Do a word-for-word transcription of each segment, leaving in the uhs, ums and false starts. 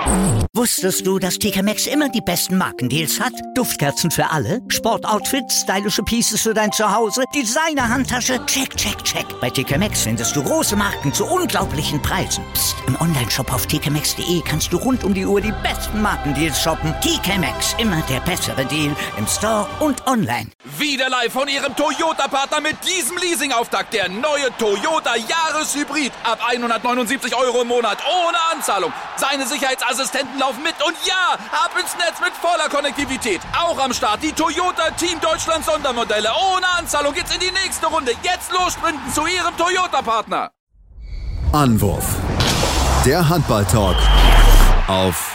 Wusstest du, dass T K Maxx immer die besten Markendeals hat? Duftkerzen für alle, Sportoutfits, stylische Pieces für dein Zuhause, Designer-Handtasche, check, check, check. Bei T K Maxx findest du große Marken zu unglaublichen Preisen. Psst. Im Onlineshop auf t k maxx punkt d e kannst du rund um die Uhr die besten Markendeals shoppen. T K Maxx, immer der bessere Deal im Store und online. Wieder live von Ihrem Toyota-Partner mit diesem Leasing-Auftakt. Der neue Toyota Jahreshybrid. Ab hundertneunundsiebzig Euro im Monat. Ohne Anzahlung. Seine Sicherheitsassistenten laufen mit. Und ja, ab ins Netz mit voller Konnektivität. Auch am Start die Toyota Team Deutschland Sondermodelle. Ohne Anzahlung geht's in die nächste Runde. Jetzt los sprinten zu Ihrem Toyota-Partner. Anwurf. Der Handball-Talk auf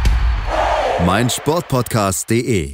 meinsportpodcast punkt de.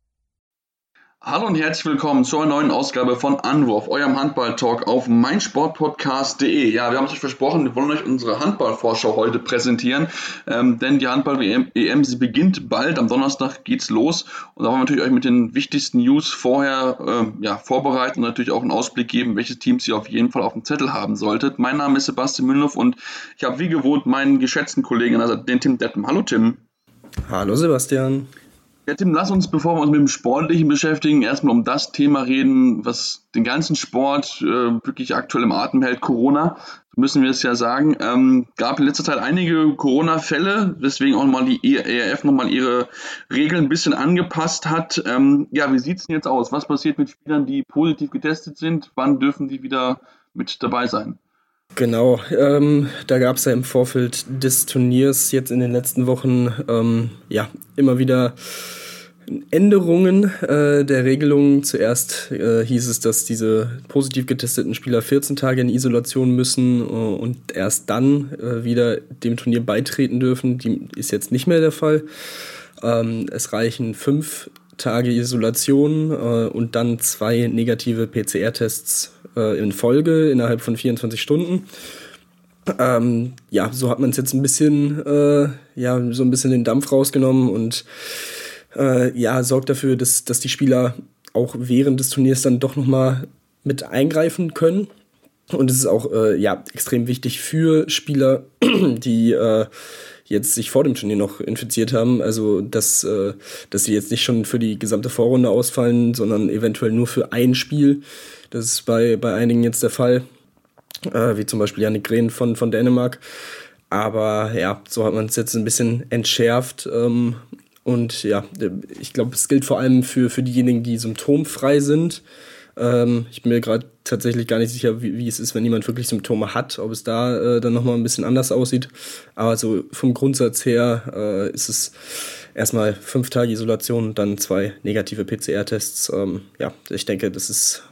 Hallo und herzlich willkommen zur neuen Ausgabe von Anwurf, eurem Handball-Talk auf meinsportpodcast punkt de. Ja, wir haben es euch versprochen, wir wollen euch unsere Handball-Vorschau heute präsentieren, ähm, denn die Handball-E M, sie beginnt bald, am Donnerstag geht's los und da wollen wir natürlich euch mit den wichtigsten News vorher äh, ja, vorbereiten und natürlich auch einen Ausblick geben, welche Teams ihr auf jeden Fall auf dem Zettel haben solltet. Mein Name ist Sebastian Mühlenhoff und ich habe wie gewohnt meinen geschätzten Kollegen, also den Tim Deppen. Hallo Tim. Hallo Sebastian. Ja, Tim, lass uns, bevor wir uns mit dem Sportlichen beschäftigen, erstmal um das Thema reden, was den ganzen Sport äh, wirklich aktuell im Atem hält, Corona. So müssen wir es ja sagen. Ähm, gab in letzter Zeit einige Corona-Fälle, weswegen auch mal die E R F nochmal ihre Regeln ein bisschen angepasst hat. Ähm, ja, wie sieht es denn jetzt aus? Was passiert mit Spielern, die positiv getestet sind? Wann dürfen die wieder mit dabei sein? Genau, ähm, da gab es ja im Vorfeld des Turniers jetzt in den letzten Wochen ähm, ja immer wieder Änderungen äh, der Regelungen. Zuerst äh, hieß es, dass diese positiv getesteten Spieler vierzehn Tage in Isolation müssen äh, und erst dann äh, wieder dem Turnier beitreten dürfen. Die ist jetzt nicht mehr der Fall. Ähm, es reichen fünf Tage Isolation äh, und dann zwei negative P C R-Tests äh, in Folge innerhalb von vierundzwanzig Stunden. Ähm, ja, so hat man es jetzt ein bisschen, äh, ja, so ein bisschen den Dampf rausgenommen und äh, ja, sorgt dafür, dass, dass die Spieler auch während des Turniers dann doch nochmal mit eingreifen können. Und es ist auch äh, ja, extrem wichtig für Spieler, die äh, jetzt sich vor dem Turnier noch infiziert haben, also dass, äh, dass sie jetzt nicht schon für die gesamte Vorrunde ausfallen, sondern eventuell nur für ein Spiel. Das ist bei, bei einigen jetzt der Fall, äh, wie zum Beispiel Jannik Green von, von Dänemark. Aber ja, so hat man es jetzt ein bisschen entschärft. Ähm, und ja, ich glaube, es gilt vor allem für, für diejenigen, die symptomfrei sind. Ähm, ich bin mir gerade tatsächlich gar nicht sicher, wie, wie es ist, wenn jemand wirklich Symptome hat, ob es da äh, dann nochmal ein bisschen anders aussieht. Aber so vom Grundsatz her äh, ist es erstmal fünf Tage Isolation und dann zwei negative P C R-Tests. Ähm, ja, ich denke, das ist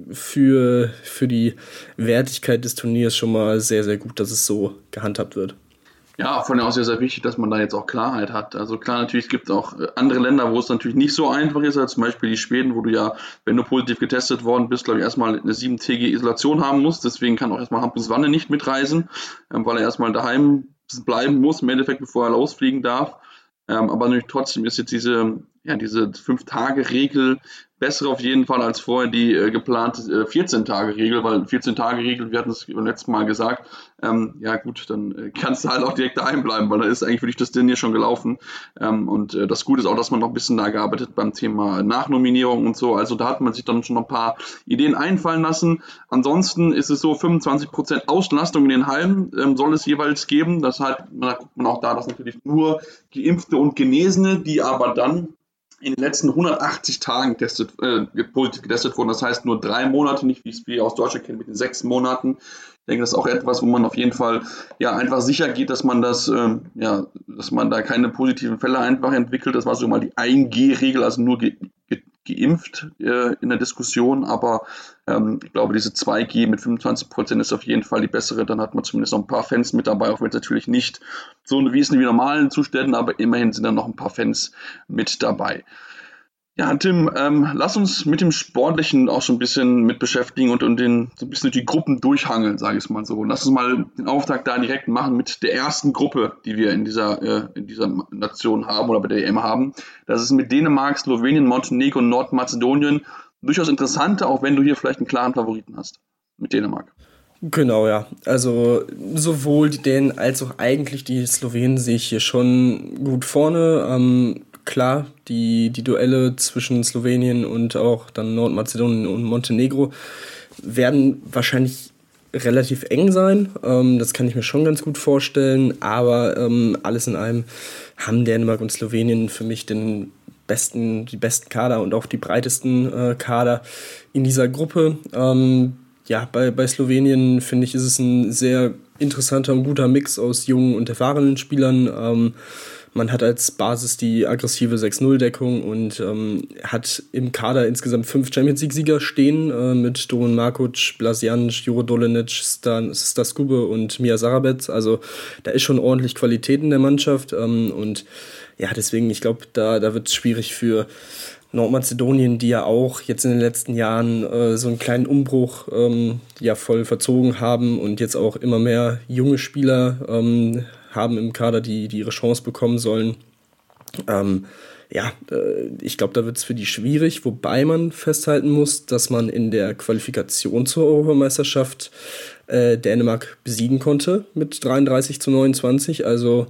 für, für die Wertigkeit des Turniers schon mal sehr, sehr gut, dass es so gehandhabt wird. Ja, von der aus sehr, sehr wichtig, dass man da jetzt auch Klarheit hat. Also klar, natürlich, es gibt auch andere Länder, wo es natürlich nicht so einfach ist, als zum Beispiel die Schweden, wo du ja, wenn du positiv getestet worden bist, glaube ich, erstmal eine siebentägige Isolation haben musst. Deswegen kann auch erstmal Hampus Wanne nicht mitreisen, weil er erstmal daheim bleiben muss, im Endeffekt, bevor er losfliegen darf. Ähm, aber natürlich trotzdem ist jetzt diese, ja, diese fünf-Tage-Regel besser auf jeden Fall als vorher die äh, geplante äh, vierzehn-Tage-Regel, weil vierzehn-Tage-Regel, wir hatten es beim letzten Mal gesagt, ähm, ja gut, dann äh, kannst du halt auch direkt daheim bleiben, weil da ist eigentlich für dich das Ding hier schon gelaufen. Ähm, und äh, das Gute ist auch, dass man noch ein bisschen da gearbeitet beim Thema Nachnominierung und so, also da hat man sich dann schon noch ein paar Ideen einfallen lassen. Ansonsten ist es so, fünfundzwanzig Prozent Auslastung in den Hallen ähm, soll es jeweils geben, das heißt, da guckt man auch da, dass natürlich nur Geimpfte und Genesene, die aber dann in den letzten hundertachtzig Tagen testet, äh, positiv getestet wurden. Das heißt nur drei Monate, nicht wie es wir aus Deutschland kennen mit den sechs Monaten. Ich denke, das ist auch etwas, wo man auf jeden Fall ja einfach sicher geht, dass man das, ähm, ja, dass man da keine positiven Fälle einfach entwickelt. Das war so mal die ein G Regel, also nur ge- ge- geimpft äh, in der Diskussion. Aber ähm, ich glaube, diese zwei G mit fünfundzwanzig Prozent ist auf jeden Fall die bessere. Dann hat man zumindest noch ein paar Fans mit dabei, auch wenn es natürlich nicht so wie es in den normalen Zuständen, aber immerhin sind dann noch ein paar Fans mit dabei. Ja, Tim, ähm, lass uns mit dem Sportlichen auch schon ein bisschen mit beschäftigen und, und den, so ein bisschen durch die Gruppen durchhangeln, sage ich es mal so. Lass uns mal den Auftakt da direkt machen mit der ersten Gruppe, die wir in dieser, äh, in dieser Nation haben oder bei der E M haben. Das ist mit Dänemark, Slowenien, Montenegro und Nordmazedonien. Durchaus interessante, auch wenn du hier vielleicht einen klaren Favoriten hast mit Dänemark. Genau, ja. Also sowohl die Dänen als auch eigentlich die Slowenen sehe ich hier schon gut vorne. Ähm, klar, die, die Duelle zwischen Slowenien und auch dann Nordmazedonien und Montenegro werden wahrscheinlich relativ eng sein. Ähm, das kann ich mir schon ganz gut vorstellen. Aber ähm, alles in allem haben Dänemark und Slowenien für mich den besten, die besten Kader und auch die breitesten äh, Kader in dieser Gruppe. Ähm, ja, bei, bei Slowenien finde ich, ist es ein sehr interessanter und guter Mix aus jungen und erfahrenen Spielern. Ähm, man hat als Basis die aggressive sechs null Deckung und ähm, hat im Kader insgesamt fünf Champions-League-Sieger stehen äh, mit Doron Markuc, Blasianic, Juro Dolenic, Stan, Staskube und Mia Sarabets. Also da ist schon ordentlich Qualität in der Mannschaft ähm, und ja, deswegen, ich glaube, da, da wird es schwierig für Nordmazedonien, die ja auch jetzt in den letzten Jahren äh, so einen kleinen Umbruch ähm, ja voll verzogen haben und jetzt auch immer mehr junge Spieler ähm, haben im Kader, die, die ihre Chance bekommen sollen. Ähm, ja, äh, ich glaube, da wird es für die schwierig, wobei man festhalten muss, dass man in der Qualifikation zur Europameisterschaft äh, Dänemark besiegen konnte mit dreiunddreißig zu neunundzwanzig, also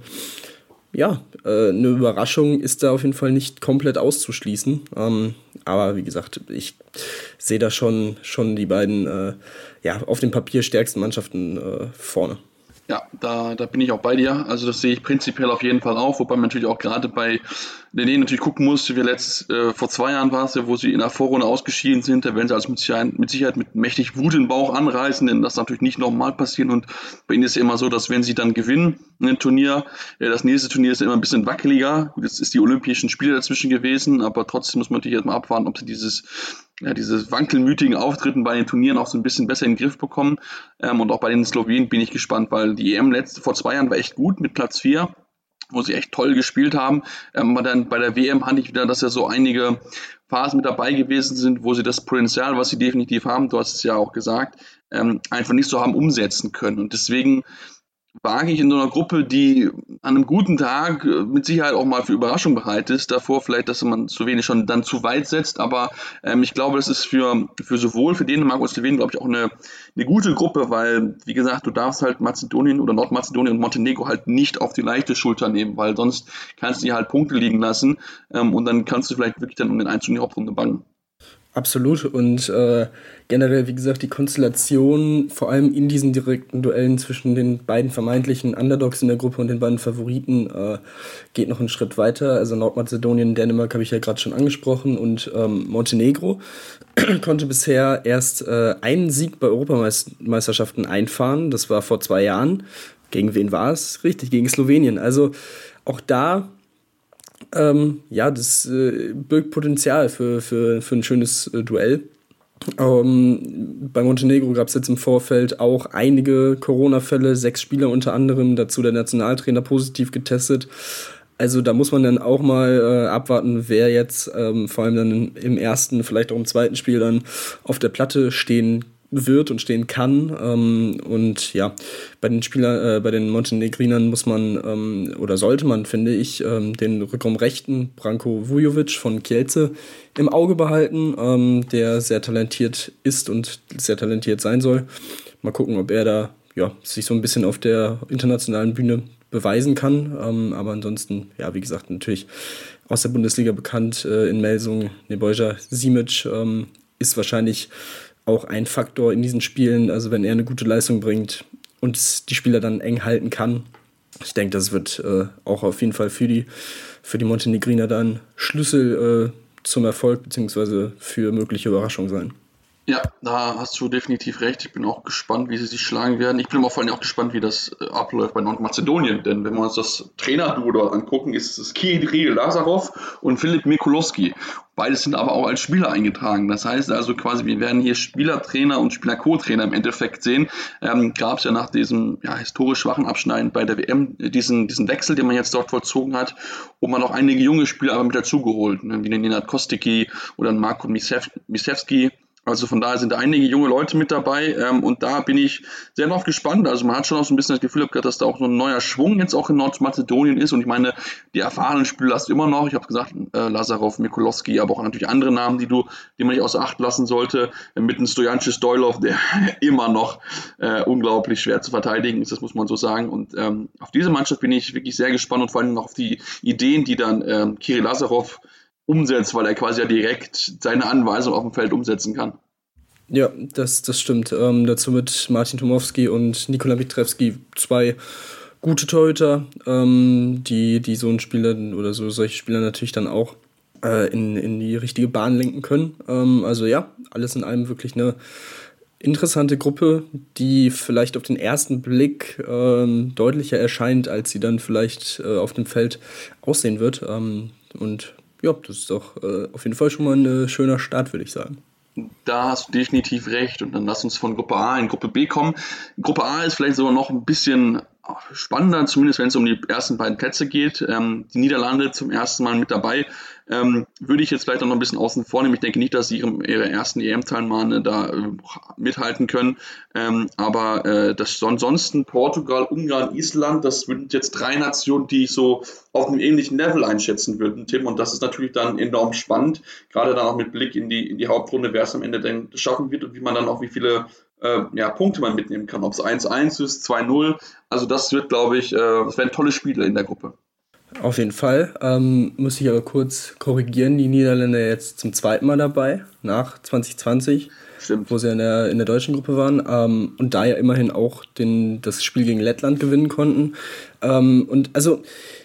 ja, äh, eine Überraschung ist da auf jeden Fall nicht komplett auszuschließen. Ähm, aber wie gesagt, ich sehe da schon, schon die beiden äh, ja, auf dem Papier stärksten Mannschaften äh, vorne. Ja, da, da bin ich auch bei dir. Also das sehe ich prinzipiell auf jeden Fall auch, wobei man natürlich auch gerade bei den Dänen natürlich gucken muss, wie letzt, äh, vor zwei Jahren war es ja, wo sie in der Vorrunde ausgeschieden sind, da werden sie also mit Sicherheit, mit Sicherheit mit mächtig Wut im Bauch anreißen, denn das natürlich nicht normal passieren und bei ihnen ist ja immer so, dass wenn sie dann gewinnen, ein Turnier, ja, das nächste Turnier ist ja immer ein bisschen wackeliger. Gut, jetzt ist die Olympischen Spiele dazwischen gewesen, aber trotzdem muss man natürlich erstmal abwarten, ob sie dieses ja, diese wankelmütigen Auftritten bei den Turnieren auch so ein bisschen besser in den Griff bekommen. Ähm, und auch bei den Slowenen bin ich gespannt, weil die E M letzte, vor zwei Jahren war echt gut mit Platz vier, wo sie echt toll gespielt haben. Ähm, aber dann bei der W M hatte ich wieder, dass ja so einige Phasen mit dabei gewesen sind, wo sie das Potenzial, was sie definitiv haben, du hast es ja auch gesagt, ähm, einfach nicht so haben umsetzen können. Und deswegen wage ich in so einer Gruppe, die an einem guten Tag mit Sicherheit auch mal für Überraschung bereit ist, davor vielleicht, dass man Slowenien schon dann zu weit setzt, aber ähm, ich glaube, das ist für, für sowohl für Dänemark und Slowenien, glaube ich, auch eine, eine gute Gruppe, weil, wie gesagt, du darfst halt Mazedonien oder Nordmazedonien und Montenegro halt nicht auf die leichte Schulter nehmen, weil sonst kannst du dir halt Punkte liegen lassen ähm, und dann kannst du vielleicht wirklich dann um den Einzug in die Hauptrunde bangen. Absolut und äh, generell, wie gesagt, die Konstellation, vor allem in diesen direkten Duellen zwischen den beiden vermeintlichen Underdogs in der Gruppe und den beiden Favoriten, äh, geht noch einen Schritt weiter. Also Nordmazedonien, Dänemark habe ich ja gerade schon angesprochen und ähm, Montenegro konnte bisher erst äh, einen Sieg bei Europameisterschaften einfahren. Das war vor zwei Jahren. Gegen wen war es? Richtig, gegen Slowenien. Also auch da Ähm, ja, das äh, birgt Potenzial für, für, für ein schönes äh, Duell. Ähm, bei Montenegro gab es jetzt im Vorfeld auch einige Corona-Fälle, sechs Spieler unter anderem, dazu der Nationaltrainer positiv getestet. Also da muss man dann auch mal äh, abwarten, wer jetzt ähm, vor allem dann im ersten, vielleicht auch im zweiten Spiel dann auf der Platte stehen wird und stehen kann. Ähm, und ja, bei den Spielern, äh, bei den Montenegrinern muss man ähm, oder sollte man, finde ich, ähm, den Rückraumrechten Branko Vujovic von Kielce im Auge behalten, ähm, der sehr talentiert ist und sehr talentiert sein soll. Mal gucken, ob er da ja, sich so ein bisschen auf der internationalen Bühne beweisen kann. Ähm, aber ansonsten, ja, wie gesagt, natürlich aus der Bundesliga bekannt äh, in Melsung, Nebojša Simic ähm, ist wahrscheinlich auch ein Faktor in diesen Spielen, also wenn er eine gute Leistung bringt und die Spieler dann eng halten kann. Ich denke, das wird äh, auch auf jeden Fall für die, für die Montenegriner dann Schlüssel äh, zum Erfolg bzw. für mögliche Überraschungen sein. Ja, da hast du definitiv recht. Ich bin auch gespannt, wie sie sich schlagen werden. Ich bin aber vor allem auch gespannt, wie das äh, abläuft bei Nordmazedonien. Denn wenn wir uns das Trainerduo dort angucken, ist es Kiril Lazarov und Filip Mikulowski. Beide sind aber auch als Spieler eingetragen. Das heißt also quasi, wir werden hier Spielertrainer und Spieler-Co-Trainer im Endeffekt sehen. Ähm, gab es ja nach diesem ja, historisch schwachen Abschneiden bei der W M diesen, diesen Wechsel, den man jetzt dort vollzogen hat, und man auch einige junge Spieler aber mit dazugeholt, ne, wie den Nenad Kostiki oder Marko Misewski. Also von daher sind da einige junge Leute mit dabei ähm, und da bin ich sehr drauf gespannt. Also man hat schon auch so ein bisschen das Gefühl gehabt, dass da auch so ein neuer Schwung jetzt auch in Nordmazedonien ist und ich meine, die erfahrenen Spieler hast du immer noch. Ich habe gesagt, äh, Lazarov, Mikulowski, aber auch natürlich andere Namen, die du, die man nicht außer Acht lassen sollte. Äh, mit dem Stojanče Stoilov, der immer noch äh, unglaublich schwer zu verteidigen ist, das muss man so sagen. Und ähm, auf diese Mannschaft bin ich wirklich sehr gespannt und vor allem noch auf die Ideen, die dann ähm, Kirill Lazarov umsetzt, weil er quasi ja direkt seine Anweisung auf dem Feld umsetzen kann. Ja, das, das stimmt. Ähm, dazu mit Martin Tomowski und Nikola Mitrewski zwei gute Torhüter, ähm, die, die so einen Spieler oder so solche Spieler natürlich dann auch äh, in, in die richtige Bahn lenken können. Ähm, also ja, alles in allem wirklich eine interessante Gruppe, die vielleicht auf den ersten Blick ähm, deutlicher erscheint, als sie dann vielleicht äh, auf dem Feld aussehen wird. Ähm, und ja, das ist doch äh, auf jeden Fall schon mal ein schöner Start, würde ich sagen. Da hast du definitiv recht. Und dann lass uns von Gruppe A in Gruppe B kommen. Gruppe A ist vielleicht sogar noch ein bisschen spannender, zumindest wenn es um die ersten beiden Plätze geht. Ähm, die Niederlande zum ersten Mal mit dabei. Ähm, würde ich jetzt vielleicht auch noch ein bisschen außen vor nehmen. Ich denke nicht, dass sie ihre, ihre ersten E M-Teilnahme da äh, mithalten können. Ähm, aber äh, das ansonsten Portugal, Ungarn, Island, das sind jetzt drei Nationen, die ich so auf einem ähnlichen Level einschätzen würde, Tim. Und das ist natürlich dann enorm spannend, gerade dann auch mit Blick in die, in die Hauptrunde, wer es am Ende denn schaffen wird und wie man dann auch wie viele äh, ja, Punkte man mitnehmen kann. Ob es eins eins ist, zwei null. Also das wird, glaube ich, äh, das werden tolle Spiele in der Gruppe. Auf jeden Fall. Ähm, muss ich aber kurz korrigieren, die Niederländer jetzt zum zweiten Mal dabei, nach zwanzig zwanzig, Stimmt. Wo sie in der, in der deutschen Gruppe waren ähm, und da ja immerhin auch den, das Spiel gegen Lettland gewinnen konnten. Ähm, und also,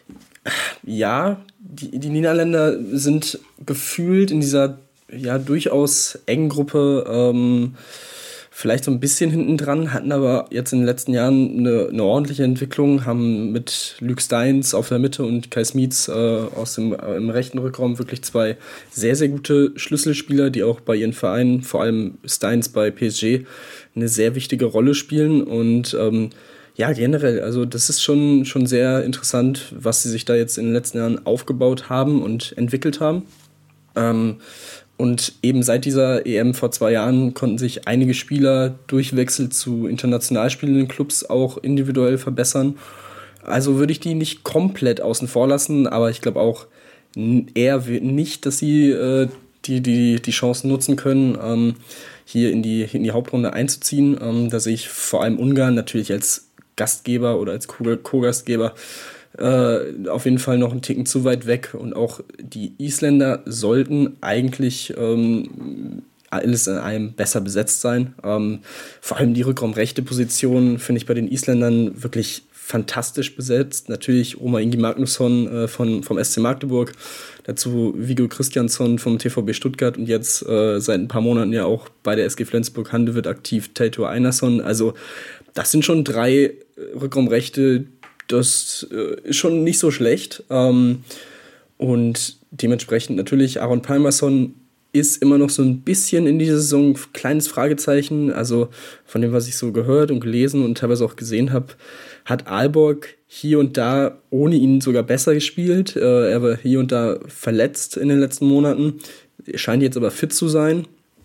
ja, die, die Niederländer sind gefühlt in dieser ja durchaus engen Gruppe ähm, vielleicht so ein bisschen hinten dran, hatten aber jetzt in den letzten Jahren eine, eine ordentliche Entwicklung, haben mit Luc Steins auf der Mitte und Kai Smits äh, aus dem äh, im rechten Rückraum wirklich zwei sehr, sehr gute Schlüsselspieler, die auch bei ihren Vereinen, vor allem Steins bei P S G, eine sehr wichtige Rolle spielen und ähm, ja, generell, also das ist schon, schon sehr interessant, was sie sich da jetzt in den letzten Jahren aufgebaut haben und entwickelt haben. Ähm, Und eben seit dieser E M vor zwei Jahren konnten sich einige Spieler durch Wechsel zu international spielenden Clubs auch individuell verbessern. Also würde ich die nicht komplett außen vor lassen, aber ich glaube auch eher nicht, dass sie äh, die, die, die Chancen nutzen können, ähm, hier in die, in die Hauptrunde einzuziehen. Ähm, da sehe ich vor allem Ungarn natürlich als Gastgeber oder als Co-Gastgeber Äh, auf jeden Fall noch einen Ticken zu weit weg und auch die Isländer sollten eigentlich ähm, alles in allem besser besetzt sein. Ähm, vor allem die Rückraumrechte Position finde ich bei den Isländern wirklich fantastisch besetzt. Natürlich Oma Ingi Magnusson äh, von, vom S C Magdeburg, dazu Viggo Kristjansson vom T V B Stuttgart und jetzt äh, seit ein paar Monaten ja auch bei der S G Flensburg-Handewitt aktiv Teitur Einarsson. Also das sind schon drei Rückraumrechte, das äh, ist schon nicht so schlecht. Ähm, und dementsprechend natürlich Aaron Pálmarsson ist immer noch so ein bisschen in dieser Saison ein kleines Fragezeichen. Also von dem, was ich so gehört und gelesen und teilweise auch gesehen habe, hat Aalborg hier und da ohne ihn sogar besser gespielt. Äh, er war hier und da verletzt in den letzten Monaten, scheint jetzt aber fit zu sein.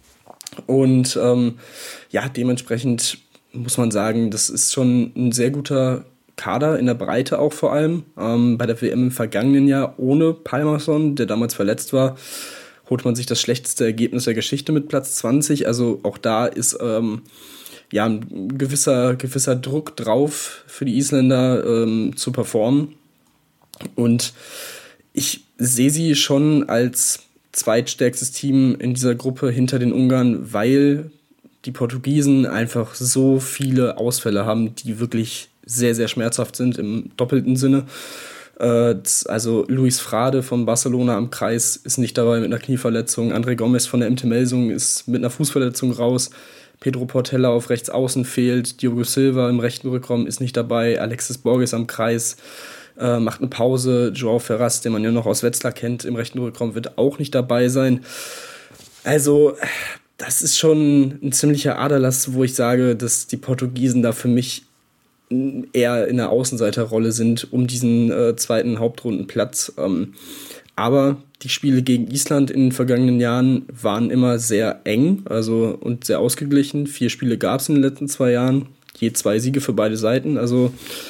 Und ähm, ja, dementsprechend muss man sagen, das ist schon ein sehr guter Kader, in der Breite auch vor allem. Ähm, bei der W M im vergangenen Jahr ohne Pálmarsson, der damals verletzt war, holt man sich das schlechteste Ergebnis der Geschichte mit Platz zwanzig. Also auch da ist ähm, ja ein gewisser, gewisser Druck drauf für die Isländer ähm, zu performen. Und ich sehe sie schon als zweitstärkstes Team in dieser Gruppe hinter den Ungarn, weil die Portugiesen einfach so viele Ausfälle haben, die wirklich sehr, sehr schmerzhaft sind im doppelten Sinne. Äh, also Luis Frade von Barcelona am Kreis ist nicht dabei mit einer Knieverletzung. André Gomes von der M T Melsung ist mit einer Fußverletzung raus. Pedro Portela auf rechts außen fehlt. Diogo Silva im rechten Rückraum ist nicht dabei. Alexis Borges am Kreis äh, macht eine Pause. João Ferraz, den man ja noch aus Wetzlar kennt, im rechten Rückraum wird auch nicht dabei sein. Also das ist schon ein ziemlicher Aderlass, wo ich sage, dass die Portugiesen da für mich eher in der Außenseiterrolle sind um diesen äh, zweiten Hauptrundenplatz. Ähm, aber die Spiele gegen Island in den vergangenen Jahren waren immer sehr eng, also und sehr ausgeglichen. Vier Spiele gab es in den letzten zwei Jahren, je zwei Siege für beide Seiten. Also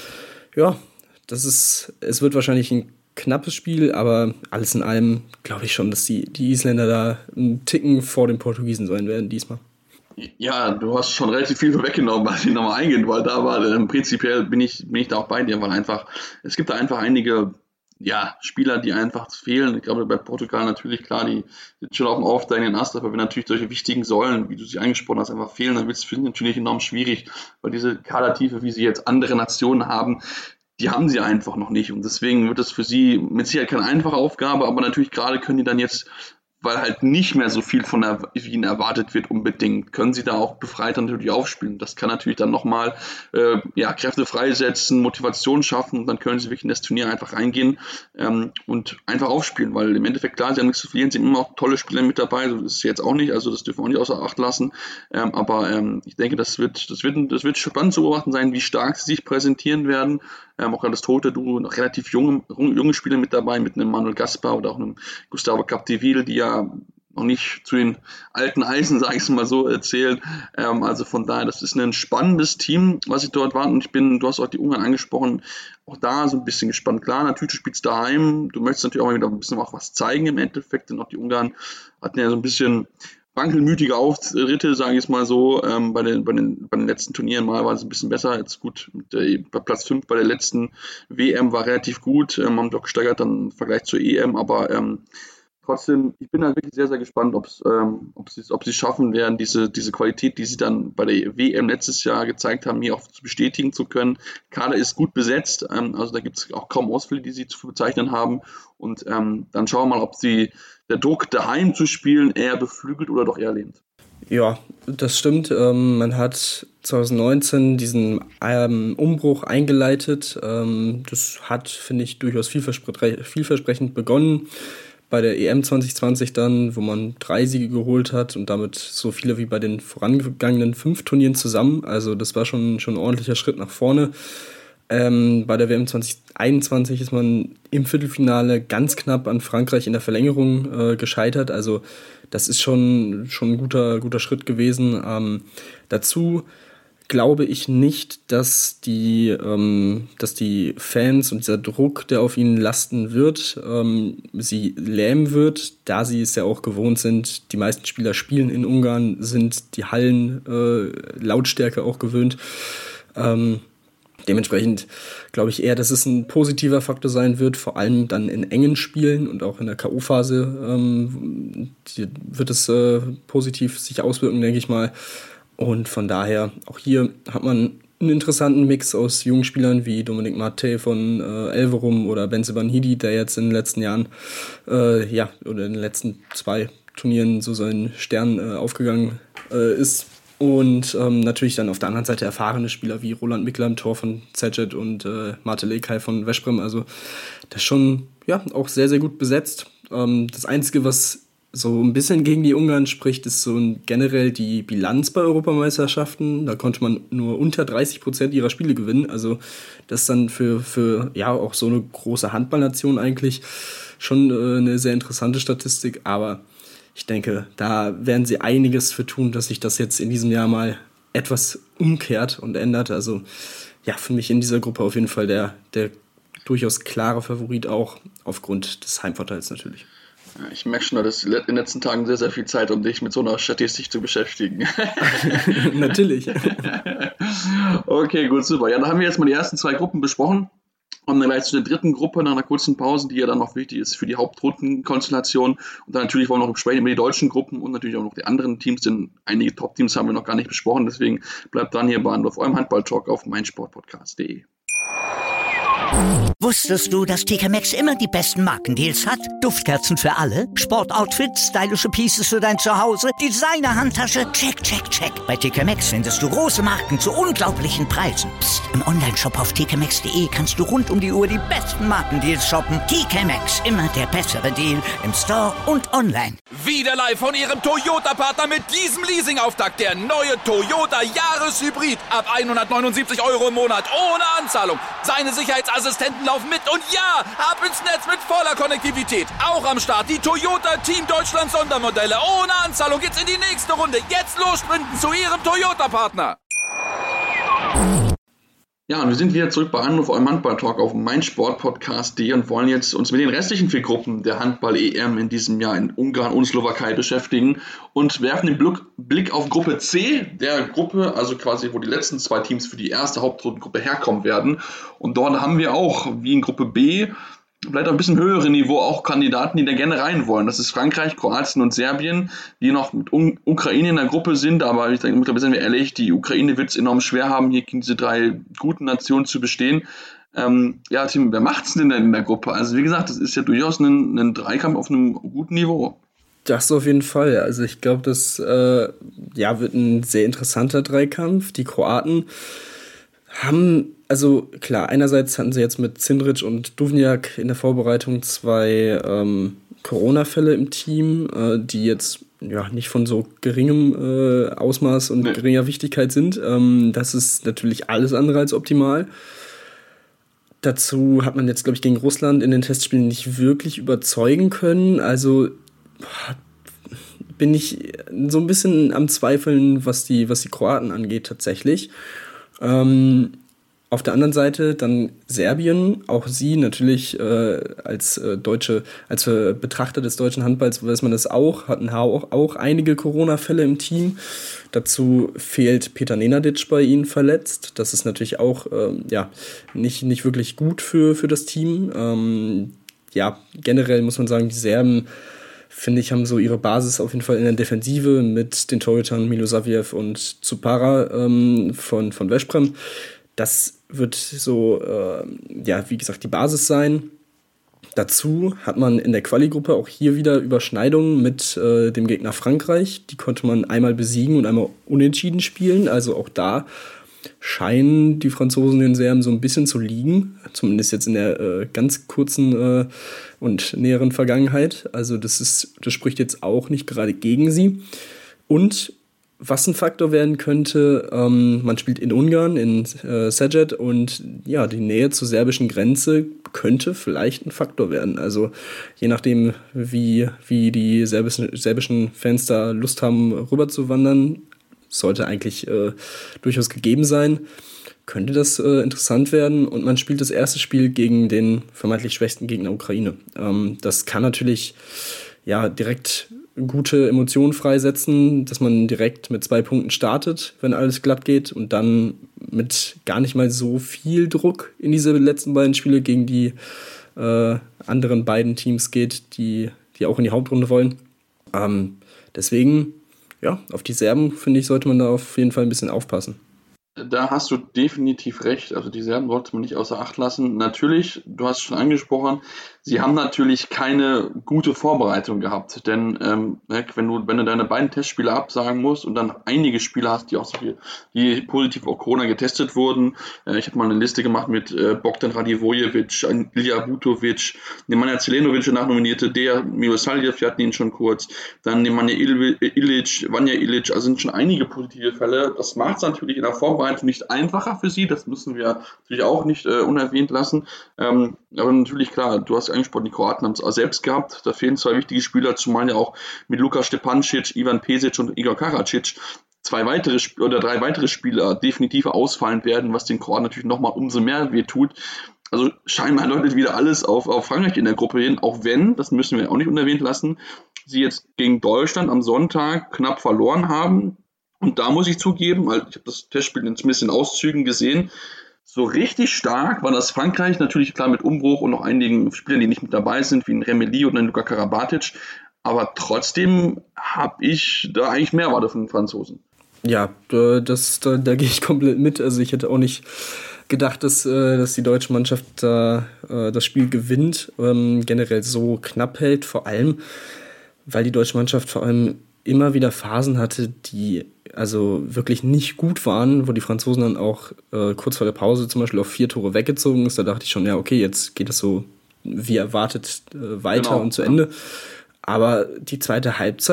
ja, das ist, es wird wahrscheinlich ein knappes Spiel, aber alles in allem glaube ich schon, dass die, die Isländer da einen Ticken vor den Portugiesen sein werden diesmal. Ja, du hast schon relativ viel vorweggenommen, was ich nochmal eingehen wollte, aber äh, prinzipiell bin ich, bin ich da auch bei dir, weil einfach, es gibt da einfach einige ja, Spieler, die einfach fehlen. Ich glaube, bei Portugal natürlich, klar, die sind schon auf dem aufsteigenden Ast, aber wenn natürlich solche wichtigen Säulen, wie du sie angesprochen hast, einfach fehlen, dann wird es natürlich enorm schwierig, weil diese Kadertiefe, wie sie jetzt andere Nationen haben, die haben sie einfach noch nicht und deswegen wird es für sie mit Sicherheit keine einfache Aufgabe, aber natürlich gerade können die dann jetzt, weil halt nicht mehr so viel von der, wie ihnen erwartet wird unbedingt, können sie da auch befreit natürlich aufspielen. Das kann natürlich dann nochmal äh, ja, Kräfte freisetzen, Motivation schaffen und dann können sie wirklich in das Turnier einfach reingehen ähm, und einfach aufspielen, weil im Endeffekt, klar, sie haben nichts zu verlieren, sie haben immer auch tolle Spieler mit dabei, so ist es jetzt auch nicht, also das dürfen wir auch nicht außer Acht lassen, ähm, aber ähm, ich denke, das wird, das wird, das wird spannend zu beobachten sein, wie stark sie sich präsentieren werden. Ähm, auch das Tote-Duo, noch relativ junge, junge Spieler mit dabei, mit einem Manuel Gaspar oder auch einem Gustavo Capdeville, die ja noch nicht zu den alten Eisen, sage ich es mal so, erzählen. Ähm, also von daher, das ist ein spannendes Team, was sie dort waren. Und ich bin, du hast auch die Ungarn angesprochen, auch da so ein bisschen gespannt. Klar, natürlich, du spielst daheim, du möchtest natürlich auch mal wieder ein bisschen auch was zeigen im Endeffekt, denn auch die Ungarn hatten ja so ein bisschen wankelmütige Auftritte, sage ich es mal so, ähm, bei, den, bei, den, bei den letzten Turnieren mal war es ein bisschen besser, jetzt gut, mit der, bei Platz fünf bei der letzten W M war relativ gut, ähm, haben doch gesteigert dann im Vergleich zur E M, aber ähm, trotzdem, ich bin halt wirklich sehr, sehr gespannt, ob's, ähm, ob sie ob sie schaffen werden, diese, diese Qualität, die sie dann bei der W M letztes Jahr gezeigt haben, hier auch zu bestätigen zu können. Kader ist gut besetzt, ähm, also da gibt es auch kaum Ausfälle, die sie zu bezeichnen haben und ähm, dann schauen wir mal, ob sie der Druck daheim zu spielen eher beflügelt oder doch eher lähmt. Ja, das stimmt. Ähm, man hat zwanzig neunzehn diesen ähm, Umbruch eingeleitet. Ähm, das hat, finde ich, durchaus vielverspre- vielversprechend begonnen. Bei der E M zwanzig zwanzig dann, wo man drei Siege geholt hat und damit so viele wie bei den vorangegangenen fünf Turnieren zusammen. Also das war schon, schon ein ordentlicher Schritt nach vorne. Ähm, bei der W M zwanzig einundzwanzig ist man im Viertelfinale ganz knapp an Frankreich in der Verlängerung äh, gescheitert. Also das ist schon, schon ein guter, guter Schritt gewesen. Ähm, dazu glaube ich nicht, dass die, ähm, dass die Fans und dieser Druck, der auf ihnen lasten wird, ähm, sie lähmen wird, da sie es ja auch gewohnt sind. Die meisten Spieler spielen in Ungarn, sind die Hallen äh, Lautstärke auch gewöhnt. Ähm, Dementsprechend glaube ich eher, dass es ein positiver Faktor sein wird, vor allem dann in engen Spielen und auch in der K O-Phase ähm, wird es äh, positiv sich auswirken, denke ich mal. Und von daher, auch hier hat man einen interessanten Mix aus jungen Spielern wie Dominik Mate von äh, Elverum oder Benzeban Hidi, der jetzt in den letzten Jahren, äh, ja, oder in den letzten zwei Turnieren so seinen Stern äh, aufgegangen äh, ist. Und ähm, natürlich dann auf der anderen Seite erfahrene Spieler wie Roland Mikla im Tor von Zedget und äh, Mate Lekaj von Veszprem. Also das ist schon ja, auch sehr, sehr gut besetzt. Ähm, das Einzige, was so ein bisschen gegen die Ungarn spricht, ist so generell die Bilanz bei Europameisterschaften. Da konnte man nur unter dreißig Prozent ihrer Spiele gewinnen. Also das ist dann für, für ja auch so eine große Handballnation eigentlich schon äh, eine sehr interessante Statistik. Aber ich denke, da werden sie einiges für tun, dass sich das jetzt in diesem Jahr mal etwas umkehrt und ändert. Also ja, für mich in dieser Gruppe auf jeden Fall der, der durchaus klare Favorit, auch aufgrund des Heimvorteils natürlich. Ich merke schon, dass in den letzten Tagen sehr, sehr viel Zeit, um dich mit so einer Statistik zu beschäftigen. Natürlich. Okay, gut, super. Ja, dann haben wir jetzt mal die ersten zwei Gruppen besprochen. Und dann gleich zu der dritten Gruppe nach einer kurzen Pause, die ja dann noch wichtig ist für die Hauptrundenkonstellation. Und dann natürlich wollen wir noch sprechen über die deutschen Gruppen und natürlich auch noch die anderen Teams, denn einige Top-Teams haben wir noch gar nicht besprochen. Deswegen bleibt dran hier bei Anruf, eurem Handball-Talk auf meinsportpodcast punkt de. Wusstest du, dass T K Maxx immer die besten Markendeals hat? Duftkerzen für alle, Sportoutfits, stylische Pieces für dein Zuhause, Designer-Handtasche, check, check, check. Bei T K Maxx findest du große Marken zu unglaublichen Preisen. Psst. Im Onlineshop auf t k maxx punkt de kannst du rund um die Uhr die besten Markendeals shoppen. T K Maxx, immer der bessere Deal im Store und online. Wieder live von ihrem Toyota-Partner mit diesem Leasing-Auftakt. Der neue Toyota Jahreshybrid. Ab hundertneunundsiebzig Euro im Monat ohne Anzahlung. Seine Sicherheit Sicherheitsassistenten laufen mit und ja, ab ins Netz mit voller Konnektivität. Auch am Start die Toyota Team Deutschland Sondermodelle. Ohne Anzahlung geht's in die nächste Runde. Jetzt los sprinten zu Ihrem Toyota-Partner. Ja, und wir sind wieder zurück bei Anruf, eurem Handball-Talk auf meinsportpodcast punkt de und wollen jetzt uns mit den restlichen vier Gruppen der Handball-E M in diesem Jahr in Ungarn und Slowakei beschäftigen und werfen den Blick auf Gruppe C, der Gruppe, also quasi, wo die letzten zwei Teams für die erste Hauptrundengruppe herkommen werden. Und dort haben wir auch, wie in Gruppe B, vielleicht auch ein bisschen höhere Niveau auch Kandidaten, die da gerne rein wollen. Das ist Frankreich, Kroatien und Serbien, die noch mit Un- Ukraine in der Gruppe sind. Aber ich denke, mittlerweile sind wir ehrlich, die Ukraine wird es enorm schwer haben, hier gegen diese drei guten Nationen zu bestehen. Ähm, ja, Tim, wer macht's denn in der Gruppe? Also wie gesagt, das ist ja durchaus ein, ein Dreikampf auf einem guten Niveau. Das auf jeden Fall. Also ich glaube, das äh, ja, wird ein sehr interessanter Dreikampf. Die Kroaten haben, also klar, einerseits hatten sie jetzt mit Cindric und Duvnjak in der Vorbereitung zwei ähm, Corona-Fälle im Team, äh, die jetzt ja nicht von so geringem äh, Ausmaß und nee. geringer Wichtigkeit sind. Ähm, das ist natürlich alles andere als optimal. Dazu hat man jetzt, glaube ich, gegen Russland in den Testspielen nicht wirklich überzeugen können. Also bin ich so ein bisschen am Zweifeln, was die, was die Kroaten angeht tatsächlich. Ähm, auf der anderen Seite dann Serbien, auch sie natürlich äh, als äh, deutsche, als äh, Betrachter des deutschen Handballs weiß man das auch, hatten auch, auch einige Corona-Fälle im Team. Dazu fehlt Petar Nenadic bei ihnen verletzt. Das ist natürlich auch ähm, ja, nicht, nicht wirklich gut für, für das Team. Ähm, ja, generell muss man sagen, die Serben, finde ich, haben so ihre Basis auf jeden Fall in der Defensive mit den Torhütern Milosavljev und Zupara ähm, von, von Veszprem. Das wird so, äh, ja, wie gesagt, die Basis sein. Dazu hat man in der Quali-Gruppe auch hier wieder Überschneidungen mit äh, dem Gegner Frankreich. Die konnte man einmal besiegen und einmal unentschieden spielen. Also auch da scheinen die Franzosen den Serben so ein bisschen zu liegen. Zumindest jetzt in der äh, ganz kurzen äh, und näheren Vergangenheit. Also das ist, das spricht jetzt auch nicht gerade gegen sie. Und was ein Faktor werden könnte, ähm, man spielt in Ungarn, in äh, Szeged, und ja, die Nähe zur serbischen Grenze könnte vielleicht ein Faktor werden. Also je nachdem, wie, wie die serbischen, serbischen Fans da Lust haben, rüber zu wandern, sollte eigentlich äh, durchaus gegeben sein, könnte das äh, interessant werden. Und man spielt das erste Spiel gegen den vermeintlich schwächsten Gegner Ukraine. Ähm, das kann natürlich ja direkt gute Emotionen freisetzen, dass man direkt mit zwei Punkten startet, wenn alles glatt geht, und dann mit gar nicht mal so viel Druck in diese letzten beiden Spiele gegen die äh, anderen beiden Teams geht, die, die auch in die Hauptrunde wollen. Ähm, deswegen, ja, auf die Serben, finde ich, sollte man da auf jeden Fall ein bisschen aufpassen. Da hast du definitiv recht. Also die Serben sollte man nicht außer Acht lassen. Natürlich, du hast es schon angesprochen, sie haben natürlich keine gute Vorbereitung gehabt. Denn ähm, wenn du wenn du deine beiden Testspiele absagen musst und dann einige Spieler hast, die auch so viel, die positiv auf Corona getestet wurden. Äh, ich habe mal eine Liste gemacht mit äh, Bogdan Radivojevic, Ilja Butovic, Nemanja Zelenovic, nachnominierte, der Milosavljev, wir hatten ihn schon kurz, dann Nemanja Ilic, Vanja Ilic, also sind schon einige positive Fälle. Das macht es natürlich in der Vorbereitung nicht einfacher für sie, das müssen wir natürlich auch nicht äh, unerwähnt lassen. Ähm, aber natürlich, klar, du hast angesprochen, die Kroaten haben es auch selbst gehabt. Da fehlen zwei wichtige Spieler, zumal ja auch mit Luka Stepancic, Ivan Pesic und Igor Karacic zwei weitere Sp- oder drei weitere Spieler definitiv ausfallen werden, was den Kroaten natürlich nochmal umso mehr wehtut. Also scheinbar läutet wieder alles auf, auf Frankreich in der Gruppe hin, auch wenn, das müssen wir auch nicht unerwähnt lassen, sie jetzt gegen Deutschland am Sonntag knapp verloren haben. Und da muss ich zugeben, weil ich habe das Testspiel zumindest in Auszügen gesehen, so richtig stark war das Frankreich, natürlich klar mit Umbruch und noch einigen Spielern, die nicht mit dabei sind, wie ein Remeli oder ein Luka Karabatic. Aber trotzdem habe ich da eigentlich mehr Erwartet von den Franzosen. Ja, das, da, da gehe ich komplett mit. Also ich hätte auch nicht gedacht, dass, dass die deutsche Mannschaft da das Spiel gewinnt, generell so knapp hält. Vor allem, weil die deutsche Mannschaft vor allem immer wieder Phasen hatte, die also wirklich nicht gut waren, wo die Franzosen dann auch äh, kurz vor der Pause zum Beispiel auf vier Tore weggezogen ist. Da dachte ich schon, ja okay, jetzt geht es so wie erwartet äh, weiter genau, und zu Ende. Aber die zweite Halbzeit, da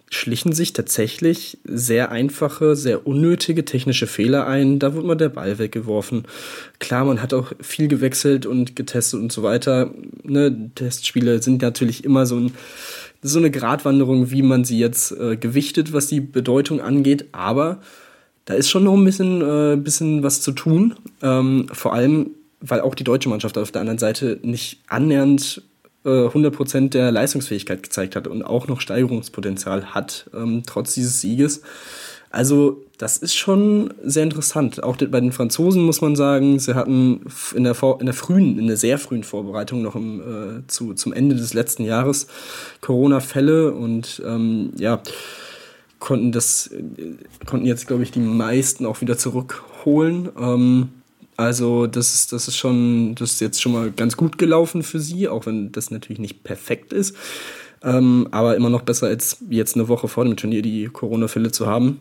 schlichen sich tatsächlich sehr einfache, sehr unnötige technische Fehler ein. Da wurde mal der Ball weggeworfen. Klar, man hat auch viel gewechselt und getestet und so weiter. Ne, Testspiele sind natürlich immer so, ein, so eine Gratwanderung, wie man sie jetzt äh, gewichtet, was die Bedeutung angeht. Aber da ist schon noch ein bisschen, äh, bisschen was zu tun. Ähm, vor allem, weil auch die deutsche Mannschaft auf der anderen Seite nicht annähernd hundert Prozent der Leistungsfähigkeit gezeigt hat und auch noch Steigerungspotenzial hat, ähm, trotz dieses Sieges. Also das ist schon sehr interessant. Auch bei den Franzosen muss man sagen, sie hatten in der, Vor- in der frühen, in der sehr frühen Vorbereitung noch im, äh, zu, zum Ende des letzten Jahres Corona-Fälle und ähm, ja, konnten das, konnten jetzt, glaube ich, die meisten auch wieder zurückholen. Ähm, Also das ist, das ist schon, das ist jetzt schon mal ganz gut gelaufen für sie, auch wenn das natürlich nicht perfekt ist. Ähm, aber immer noch besser, als jetzt eine Woche vor dem Turnier die Corona-Fälle zu haben.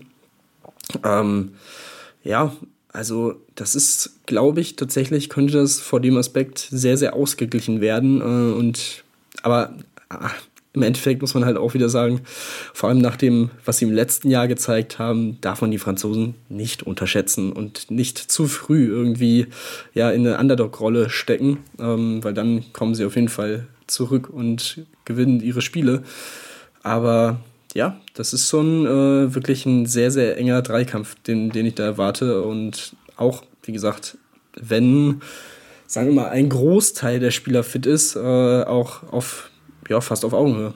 Ähm, ja, also das ist, glaube ich, tatsächlich könnte das vor dem Aspekt sehr, sehr ausgeglichen werden. Äh, und aber ach, im Endeffekt muss man halt auch wieder sagen, vor allem nach dem, was sie im letzten Jahr gezeigt haben, darf man die Franzosen nicht unterschätzen und nicht zu früh irgendwie ja, in eine Underdog-Rolle stecken, ähm, weil dann kommen sie auf jeden Fall zurück und gewinnen ihre Spiele. Aber ja, das ist schon äh, wirklich ein sehr, sehr enger Dreikampf, den, den ich da erwarte. Und auch, wie gesagt, wenn, sagen wir mal, ein Großteil der Spieler fit ist, äh, auch auf ja, fast auf Augenhöhe.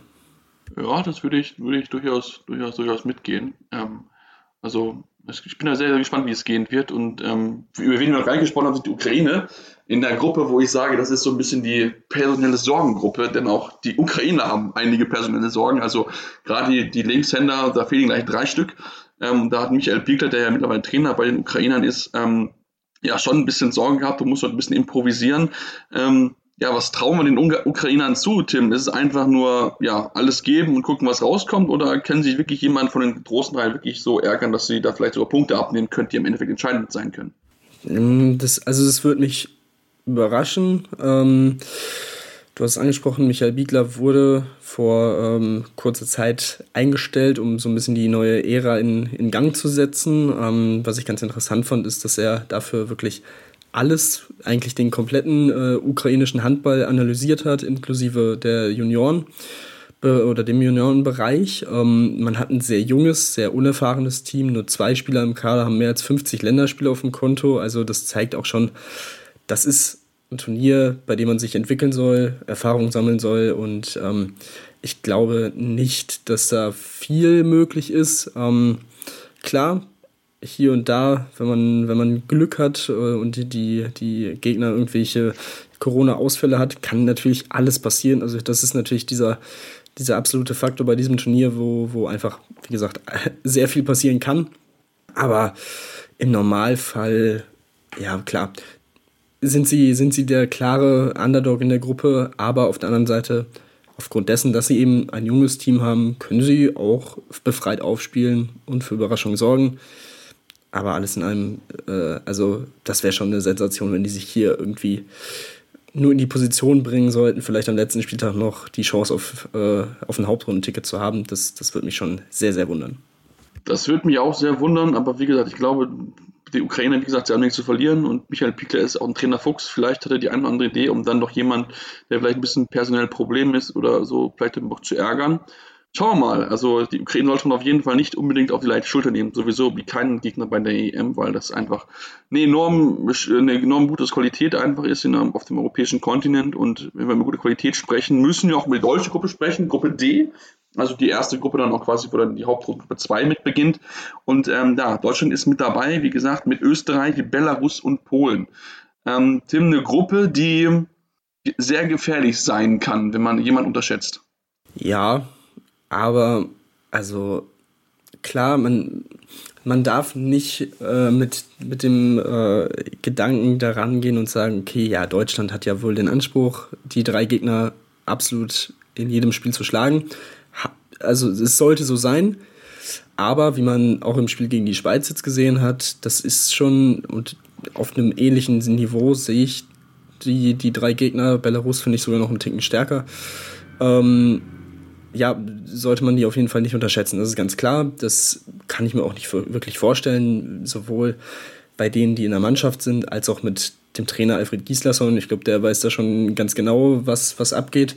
Ja, das würde ich, würde ich durchaus, durchaus, durchaus mitgehen. Ähm, also ich bin da sehr, sehr gespannt, wie es gehen wird. Und ähm, über wen wir noch gar nicht gesprochen haben, sind die Ukraine. In der Gruppe, wo ich sage, das ist so ein bisschen die personelle Sorgengruppe, denn auch die Ukrainer haben einige personelle Sorgen. Also gerade die, die Linkshänder, da fehlen gleich drei Stück. Ähm, da hat Michael Piekler, der ja mittlerweile Trainer bei den Ukrainern ist, ähm, ja schon ein bisschen Sorgen gehabt und muss dort ein bisschen improvisieren. Ähm, Ja, was trauen wir den Unga- Ukrainern zu, Tim? Ist es einfach nur, ja, alles geben und gucken, was rauskommt? Oder können sich wirklich jemand von den großen Reihen wirklich so ärgern, dass sie da vielleicht sogar Punkte abnehmen können, die im Endeffekt entscheidend sein können? Das, also das würde mich überraschen. Ähm, du hast es angesprochen, Michael Piekler wurde vor ähm, kurzer Zeit eingestellt, um so ein bisschen die neue Ära in, in Gang zu setzen. Ähm, was ich ganz interessant fand, ist, dass er dafür wirklich alles, eigentlich den kompletten äh, ukrainischen Handball analysiert hat, inklusive der Junioren be- oder dem Juniorenbereich. Ähm, man hat ein sehr junges, sehr unerfahrenes Team, nur zwei Spieler im Kader, haben mehr als fünfzig Länderspiele auf dem Konto, also das zeigt auch schon, das ist ein Turnier, bei dem man sich entwickeln soll, Erfahrung sammeln soll und ähm, ich glaube nicht, dass da viel möglich ist. Ähm, klar, hier und da, wenn man, wenn man Glück hat äh, und die, die, die Gegner irgendwelche Corona-Ausfälle hat, kann natürlich alles passieren. Also das ist natürlich dieser, dieser absolute Faktor bei diesem Turnier, wo, wo einfach, wie gesagt, sehr viel passieren kann. Aber im Normalfall, ja klar, sind sie, sind sie der klare Underdog in der Gruppe, aber auf der anderen Seite, aufgrund dessen, dass sie eben ein junges Team haben, können sie auch befreit aufspielen und für Überraschungen sorgen. Aber alles in allem, äh, also das wäre schon eine Sensation, wenn die sich hier irgendwie nur in die Position bringen sollten, vielleicht am letzten Spieltag noch die Chance auf, äh, auf ein Hauptrundenticket zu haben. Das, das würde mich schon sehr, sehr wundern. Das würde mich auch sehr wundern, aber wie gesagt, ich glaube, die Ukrainer, wie gesagt, sie haben nichts zu verlieren und Michael Piekler ist auch ein Trainer Fuchs. Vielleicht hat er die eine oder andere Idee, um dann noch jemand, der vielleicht ein bisschen personell Problem ist oder so, vielleicht noch zu ärgern. Schauen wir mal, also die Ukraine sollte man auf jeden Fall nicht unbedingt auf die leichte Schulter nehmen, sowieso wie keinen Gegner bei der E M, weil das einfach eine enorm, eine enorm gute Qualität einfach ist in, auf dem europäischen Kontinent und wenn wir über gute Qualität sprechen, müssen wir auch über die deutsche Gruppe sprechen, Gruppe D, also die erste Gruppe dann auch quasi, wo dann die Hauptgruppe zwei mit beginnt und ähm, ja, Deutschland ist mit dabei, wie gesagt, mit Österreich, Belarus und Polen. Ähm, Tim, eine Gruppe, die sehr gefährlich sein kann, wenn man jemanden unterschätzt. Ja, aber, also, klar, man, man darf nicht äh, mit, mit dem äh, Gedanken daran gehen und sagen, okay, ja, Deutschland hat ja wohl den Anspruch, die drei Gegner absolut in jedem Spiel zu schlagen. Ha, also, es sollte so sein, aber wie man auch im Spiel gegen die Schweiz jetzt gesehen hat, das ist schon, und auf einem ähnlichen Niveau sehe ich die, die drei Gegner, Belarus finde ich sogar noch einen Ticken stärker, ähm, ja, sollte man die auf jeden Fall nicht unterschätzen. Das ist ganz klar. Das kann ich mir auch nicht wirklich vorstellen, sowohl bei denen, die in der Mannschaft sind, als auch mit dem Trainer Alfred Gislason. Ich glaube, der weiß da schon ganz genau, was, was abgeht.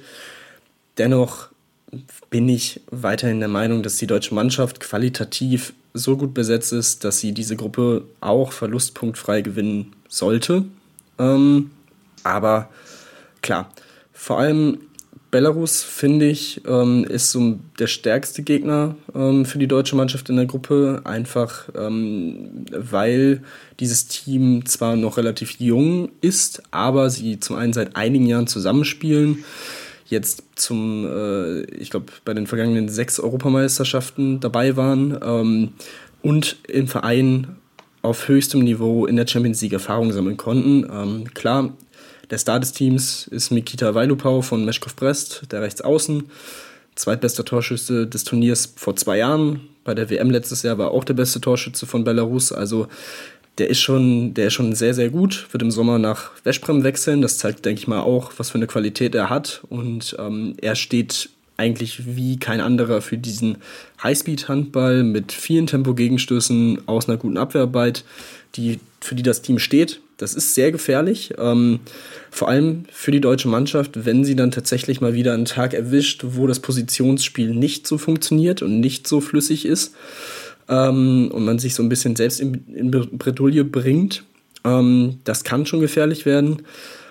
Dennoch bin ich weiterhin der Meinung, dass die deutsche Mannschaft qualitativ so gut besetzt ist, dass sie diese Gruppe auch verlustpunktfrei gewinnen sollte. Ähm, aber klar, vor allem Belarus, finde ich, ähm, ist so der stärkste Gegner ähm, für die deutsche Mannschaft in der Gruppe, einfach ähm, weil dieses Team zwar noch relativ jung ist, aber sie zum einen seit einigen Jahren zusammenspielen, jetzt zum, äh, ich glaube, bei den vergangenen sechs Europameisterschaften dabei waren ähm, und im Verein auf höchstem Niveau in der Champions League Erfahrung sammeln konnten. Ähm, klar, der Star des Teams ist Mikita Vailupau von Meshkov Brest, der Rechtsaußen, zweitbester Torschütze des Turniers vor zwei Jahren. Bei der W M letztes Jahr war auch der beste Torschütze von Belarus, also Der ist schon, der ist schon sehr, sehr gut, wird im Sommer nach Veszprem wechseln. Das zeigt, denke ich mal, auch, was für eine Qualität er hat. Und ähm, er steht eigentlich wie kein anderer für diesen Highspeed-Handball mit vielen Tempo-Gegenstößen aus einer guten Abwehrarbeit, die, für die das Team steht. Das ist sehr gefährlich, ähm, vor allem für die deutsche Mannschaft, wenn sie dann tatsächlich mal wieder einen Tag erwischt, wo das Positionsspiel nicht so funktioniert und nicht so flüssig ist. Ähm, und man sich so ein bisschen selbst in, in Bredouille bringt. Ähm, das kann schon gefährlich werden.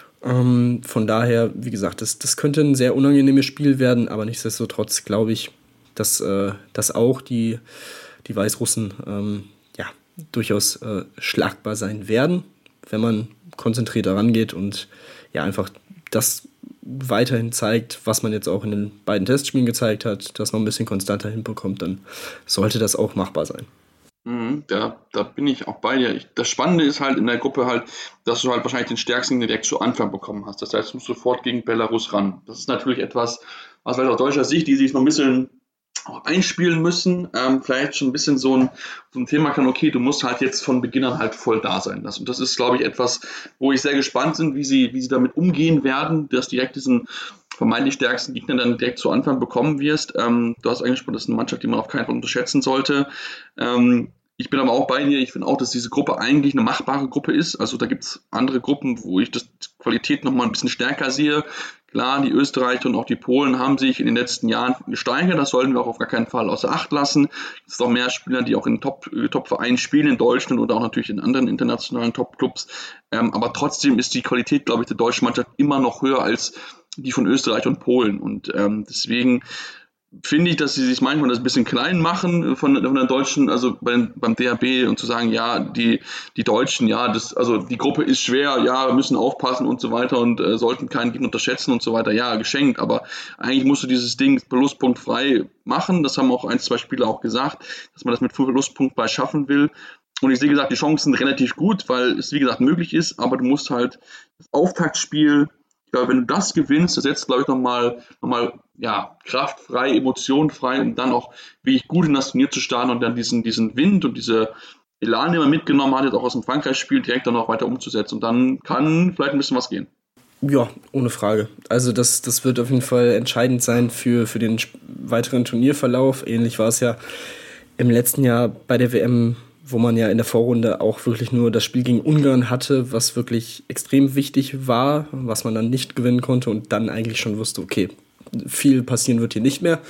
Ähm, von daher, wie gesagt, das, das könnte ein sehr unangenehmes Spiel werden, aber nichtsdestotrotz glaube ich, dass, äh, dass auch die, die Weißrussen ähm, ja, durchaus äh, schlagbar sein werden, wenn man konzentrierter rangeht und ja einfach das weiterhin zeigt, was man jetzt auch in den beiden Testspielen gezeigt hat, dass man ein bisschen konstanter hinbekommt, dann sollte das auch machbar sein. Mhm, da, da bin ich auch bei dir. Ich, das Spannende ist halt in der Gruppe halt, dass du halt wahrscheinlich den stärksten direkt zu Anfang bekommen hast. Das heißt, du musst sofort gegen Belarus ran. Das ist natürlich etwas, was vielleicht aus deutscher Sicht, die sich noch ein bisschen auch einspielen müssen, ähm, vielleicht schon ein bisschen so ein, so ein Thema kann, okay, du musst halt jetzt von Beginn an halt voll da sein. Das, und das ist, glaube ich, etwas, wo ich sehr gespannt bin, wie sie, wie sie damit umgehen werden, dass direkt diesen vermeintlich stärksten Gegner dann direkt zu Anfang bekommen wirst. Ähm, du hast angesprochen, das ist eine Mannschaft, die man auf keinen Fall unterschätzen sollte. Ähm, ich bin aber auch bei dir, ich finde auch, dass diese Gruppe eigentlich eine machbare Gruppe ist. Also da gibt es andere Gruppen, wo ich das Qualität nochmal ein bisschen stärker sehe. Klar, die Österreicher und auch die Polen haben sich in den letzten Jahren gesteigert, das sollten wir auch auf gar keinen Fall außer Acht lassen. Es sind auch mehr Spieler, die auch in Top, Top-Vereinen spielen, in Deutschland oder auch natürlich in anderen internationalen Top-Clubs. Ähm, aber trotzdem ist die Qualität, glaube ich, der deutschen Mannschaft immer noch höher als die von Österreich und Polen. Und ähm, deswegen finde ich, dass sie sich manchmal das ein bisschen klein machen von, von der Deutschen, also beim, beim D H B und zu sagen, ja, die, die Deutschen, ja, das, also die Gruppe ist schwer, ja, wir müssen aufpassen und so weiter und äh, sollten keinen Gegner unterschätzen und so weiter, ja, geschenkt, aber eigentlich musst du dieses Ding verlustpunktfrei machen, das haben auch ein, zwei Spieler auch gesagt, dass man das mit verlustpunktfrei schaffen will. Und ich sehe gesagt, die Chancen sind relativ gut, weil es wie gesagt möglich ist, aber du musst halt das Auftaktspiel, ja, wenn du das gewinnst, das setzt, glaube ich, nochmal noch mal, ja, kraftfrei, emotionenfrei und dann auch wirklich gut in das Turnier zu starten und dann diesen, diesen Wind und diese Elan, den man mitgenommen hat, jetzt auch aus dem Frankreich-Spiel, direkt dann auch weiter umzusetzen. Und dann kann vielleicht ein bisschen was gehen. Ja, ohne Frage. Also das, das wird auf jeden Fall entscheidend sein für, für den weiteren Turnierverlauf. Ähnlich war es ja im letzten Jahr bei der W M, wo man ja in der Vorrunde auch wirklich nur das Spiel gegen Ungarn hatte, was wirklich extrem wichtig war, was man dann nicht gewinnen konnte und dann eigentlich schon wusste, okay, viel passieren wird hier nicht mehr.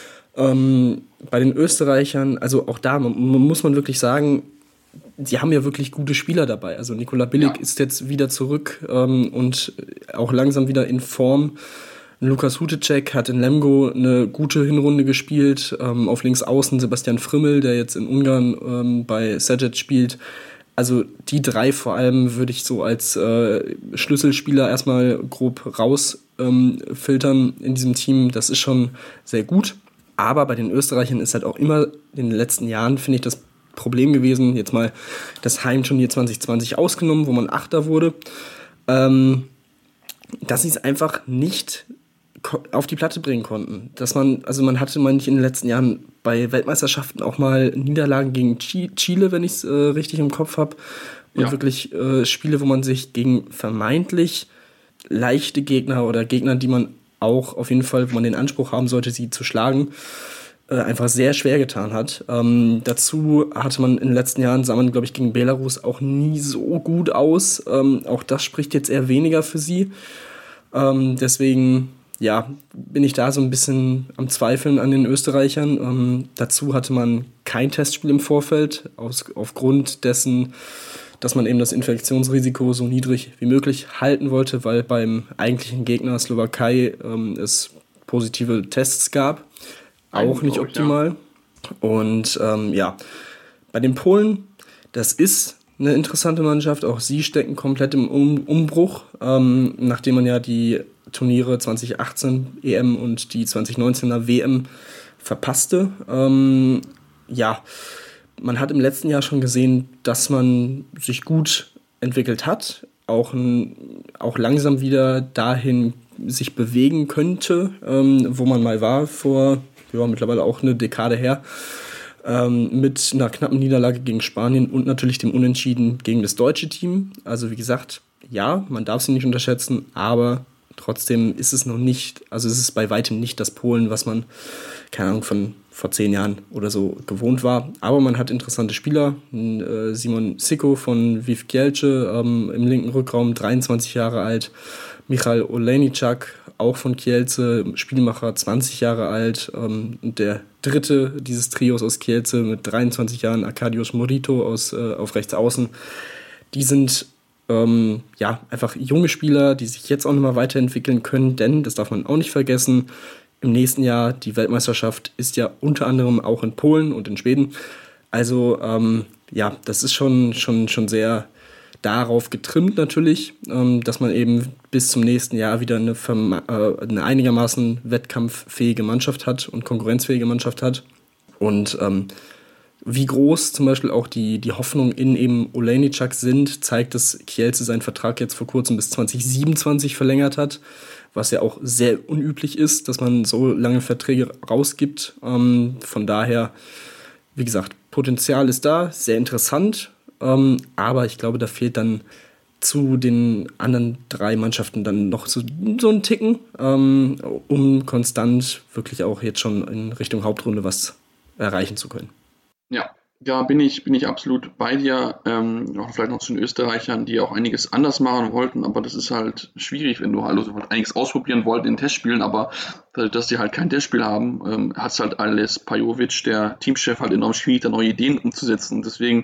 Ähm, bei den Österreichern, also auch da man, muss man wirklich sagen, die haben ja wirklich gute Spieler dabei. Also Nikola Billig ja. ist jetzt wieder zurück ähm, und auch langsam wieder in Form. Lukas Hutecek hat in Lemgo eine gute Hinrunde gespielt. Ähm, auf links außen Sebastian Frimmel, der jetzt in Ungarn ähm, bei Szeged spielt. Also die drei vor allem würde ich so als äh, Schlüsselspieler erstmal grob rausfiltern ähm, in diesem Team. Das ist schon sehr gut. Aber bei den Österreichern ist halt auch immer in den letzten Jahren, finde ich, das Problem gewesen, jetzt mal das Heimturnier zwanzig zwanzig ausgenommen, wo man Achter wurde, ähm, dass sie es einfach nicht auf die Platte bringen konnten. Dass man, also man hatte man nicht in den letzten Jahren bei Weltmeisterschaften auch mal Niederlagen gegen Chile, wenn ich es äh, richtig im Kopf habe. Und ja. wirklich äh, Spiele, wo man sich gegen vermeintlich leichte Gegner oder Gegner, die man auch auf jeden Fall, wo man den Anspruch haben sollte, sie zu schlagen, äh, einfach sehr schwer getan hat. Ähm, dazu hatte man in den letzten Jahren, sah man, glaube ich, gegen Belarus auch nie so gut aus. Ähm, auch das spricht jetzt eher weniger für sie. Ähm, deswegen, ja, bin ich da so ein bisschen am Zweifeln an den Österreichern. Ähm, dazu hatte man kein Testspiel im Vorfeld, aus, aufgrund dessen, dass man eben das Infektionsrisiko so niedrig wie möglich halten wollte, weil beim eigentlichen Gegner Slowakei ähm, es positive Tests gab. Auch nicht optimal. Und ähm, ja, bei den Polen, das ist eine interessante Mannschaft. Auch sie stecken komplett im um- Umbruch, ähm, nachdem man ja die Turniere zwanzig achtzehn E M und die zwanzig neunzehner W M verpasste. Ähm, ja, man hat im letzten Jahr schon gesehen, dass man sich gut entwickelt hat, auch, ein, auch langsam wieder dahin sich bewegen könnte, ähm, wo man mal war vor, ja, mittlerweile auch eine Dekade her, ähm, mit einer knappen Niederlage gegen Spanien und natürlich dem Unentschieden gegen das deutsche Team. Also wie gesagt, ja, man darf sie nicht unterschätzen, aber trotzdem ist es noch nicht, also es ist bei weitem nicht das Polen, was man, keine Ahnung, von vor zehn Jahren oder so gewohnt war. Aber man hat interessante Spieler. Äh, Simon Sicko von Viv Kielce ähm, im linken Rückraum, dreiundzwanzig Jahre alt. Michal Olejniczak, auch von Kielce, Spielmacher, zwanzig Jahre alt. Ähm, und der dritte dieses Trios aus Kielce mit dreiundzwanzig Jahren, Arkadiusz Morito aus, äh, auf rechts außen. Die sind ähm, ja einfach junge Spieler, die sich jetzt auch nochmal weiterentwickeln können, denn, das darf man auch nicht vergessen, im nächsten Jahr, die Weltmeisterschaft ist ja unter anderem auch in Polen und in Schweden. Also ähm, ja, das ist schon, schon, schon sehr darauf getrimmt natürlich, ähm, dass man eben bis zum nächsten Jahr wieder eine, äh, eine einigermaßen wettkampffähige Mannschaft hat und konkurrenzfähige Mannschaft hat. Und ähm, wie groß zum Beispiel auch die, die Hoffnung in eben Olejniczak sind, zeigt, dass Kielce seinen Vertrag jetzt vor kurzem bis zwanzig siebenundzwanzig verlängert hat, was ja auch sehr unüblich ist, dass man so lange Verträge rausgibt. Ähm, von daher, wie gesagt, Potenzial ist da, sehr interessant, ähm, aber ich glaube, da fehlt dann zu den anderen drei Mannschaften dann noch so, so ein Ticken, ähm, um konstant wirklich auch jetzt schon in Richtung Hauptrunde was erreichen zu können. Ja, ja, bin ich, bin ich absolut bei dir. Ähm, auch vielleicht noch zu den Österreichern, die auch einiges anders machen wollten, aber das ist halt schwierig, wenn du halt also einiges ausprobieren wollten in Testspielen, aber dadurch, dass die halt kein Testspiel haben, ähm, hat es halt Ales Pajovic, der Teamchef, halt enorm schwierig, da neue Ideen umzusetzen. Deswegen,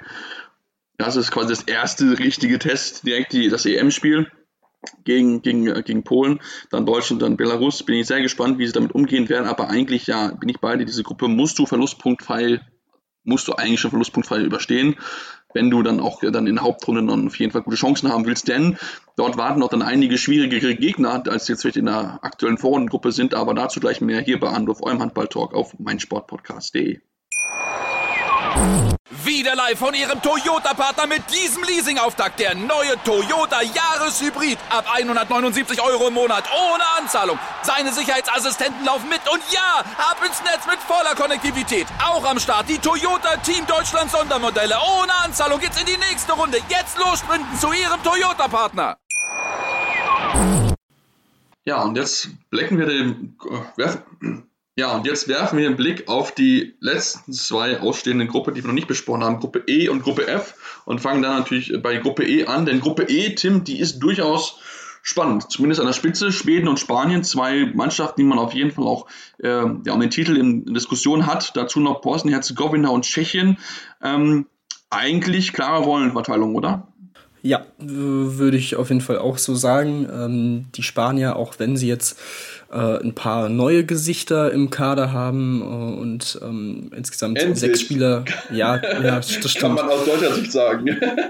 das ist quasi das erste richtige Test, direkt die, das E M-Spiel gegen, gegen, gegen Polen, dann Deutschland, dann Belarus. Bin ich sehr gespannt, wie sie damit umgehen werden, aber eigentlich, ja, bin ich bei dir, diese Gruppe musst du verlustpunktfrei musst du eigentlich schon verlustpunktfrei überstehen, wenn du dann auch dann in der Hauptrunde dann auf jeden Fall gute Chancen haben willst, denn dort warten auch dann einige schwierigere Gegner, als jetzt vielleicht in der aktuellen Vorrundengruppe sind, aber dazu gleich mehr hier bei Anruf, eurem Handball-Talk auf meinsportpodcast punkt de. Wieder live von Ihrem Toyota-Partner mit diesem Leasing-Auftakt. Der neue Toyota Jahreshybrid. Ab hundertneunundsiebzig Euro im Monat. Ohne Anzahlung. Seine Sicherheitsassistenten laufen mit. Und ja, ab ins Netz mit voller Konnektivität. Auch am Start die Toyota Team Deutschland Sondermodelle. Ohne Anzahlung geht's in die nächste Runde. Jetzt los sprinten zu Ihrem Toyota-Partner. Ja, und jetzt blicken wir den... Äh, werfen, Ja, und jetzt werfen wir einen Blick auf die letzten zwei ausstehenden Gruppen, die wir noch nicht besprochen haben, Gruppe E und Gruppe F, und fangen dann natürlich bei Gruppe E an, denn Gruppe E, Tim, die ist durchaus spannend, zumindest an der Spitze, Schweden und Spanien, zwei Mannschaften, die man auf jeden Fall auch äh, ja, um den Titel in, in Diskussion hat, dazu noch Bosnien-Herzegowina und Tschechien, ähm, eigentlich klare Rollenverteilung, oder? Ja, würde ich auf jeden Fall auch so sagen. Ähm, die Spanier, auch wenn sie jetzt äh, ein paar neue Gesichter im Kader haben äh, und ähm, insgesamt Endlich. sechs Spieler, ja, ja, das stimmt. Kann man aus deutscher Sicht sagen.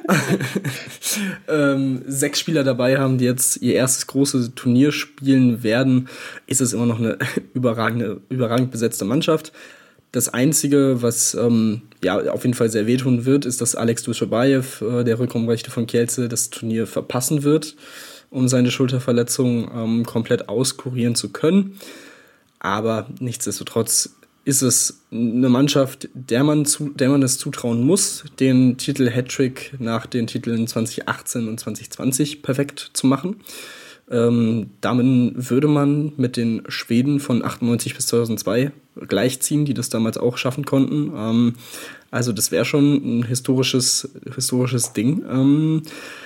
ähm, sechs Spieler dabei haben, die jetzt ihr erstes großes Turnier spielen werden, ist es immer noch eine überragende, überragend besetzte Mannschaft. Das Einzige, was ähm, ja auf jeden Fall sehr wehtun wird, ist, dass Alex Dushabayev, äh, der Rückraumrechte von Kielce, das Turnier verpassen wird, um seine Schulterverletzung ähm, komplett auskurieren zu können. Aber nichtsdestotrotz ist es eine Mannschaft, der man, zu, der man es zutrauen muss, den Titel Hattrick nach den Titeln zwanzig achtzehn und zwanzig zwanzig perfekt zu machen. Ähm, damit würde man mit den Schweden von achtundneunzig bis zweitausendzwei gleichziehen, die das damals auch schaffen konnten. Ähm, also das wäre schon ein historisches, historisches Ding. Ähm,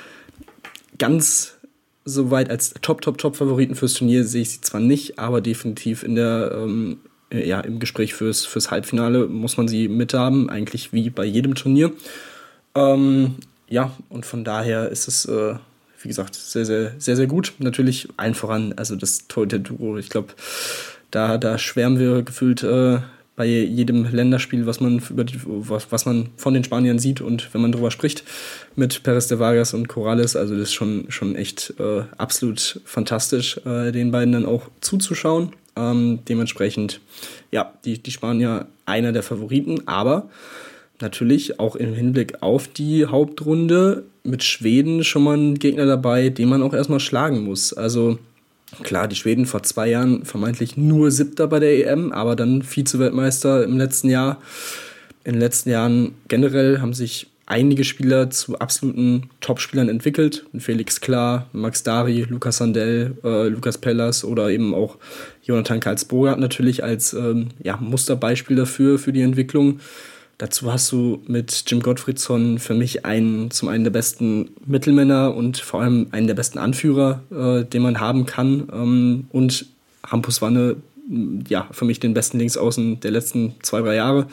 ganz so weit als Top-Top-Top-Favoriten fürs Turnier sehe ich sie zwar nicht, aber definitiv in der, ähm, ja, im Gespräch fürs, fürs Halbfinale muss man sie mithaben, eigentlich wie bei jedem Turnier. Ähm, ja, und von daher ist es, äh, wie gesagt, sehr, sehr, sehr, sehr gut. Natürlich allen voran, also das Torhüter-Duo, ich glaube, da, da schwärmen wir gefühlt äh, bei jedem Länderspiel, was man über die, was, was man von den Spaniern sieht und wenn man drüber spricht, mit Pérez de Vargas und Corrales, also das ist schon, schon echt äh, absolut fantastisch, äh, den beiden dann auch zuzuschauen. Ähm, dementsprechend, ja, die, die Spanier einer der Favoriten, aber natürlich auch im Hinblick auf die Hauptrunde mit Schweden schon mal ein Gegner dabei, den man auch erstmal schlagen muss. Also klar, die Schweden vor zwei Jahren vermeintlich nur Siebter bei der E M, aber dann Vize-Weltmeister im letzten Jahr. In den letzten Jahren generell haben sich einige Spieler zu absoluten Topspielern entwickelt. Felix Klar, Max Dari, Lukas Sandell, äh, Lukas Pellas oder eben auch Jonathan Karlsbogart natürlich als ähm, ja, Musterbeispiel dafür, für die Entwicklung. Dazu hast du mit Jim Gottfriedson für mich einen, zum einen der besten Mittelmänner und vor allem einen der besten Anführer, äh, den man haben kann. Ähm, und Hampus Wanne, ja, für mich den besten Linksaußen der letzten zwei, drei Jahre.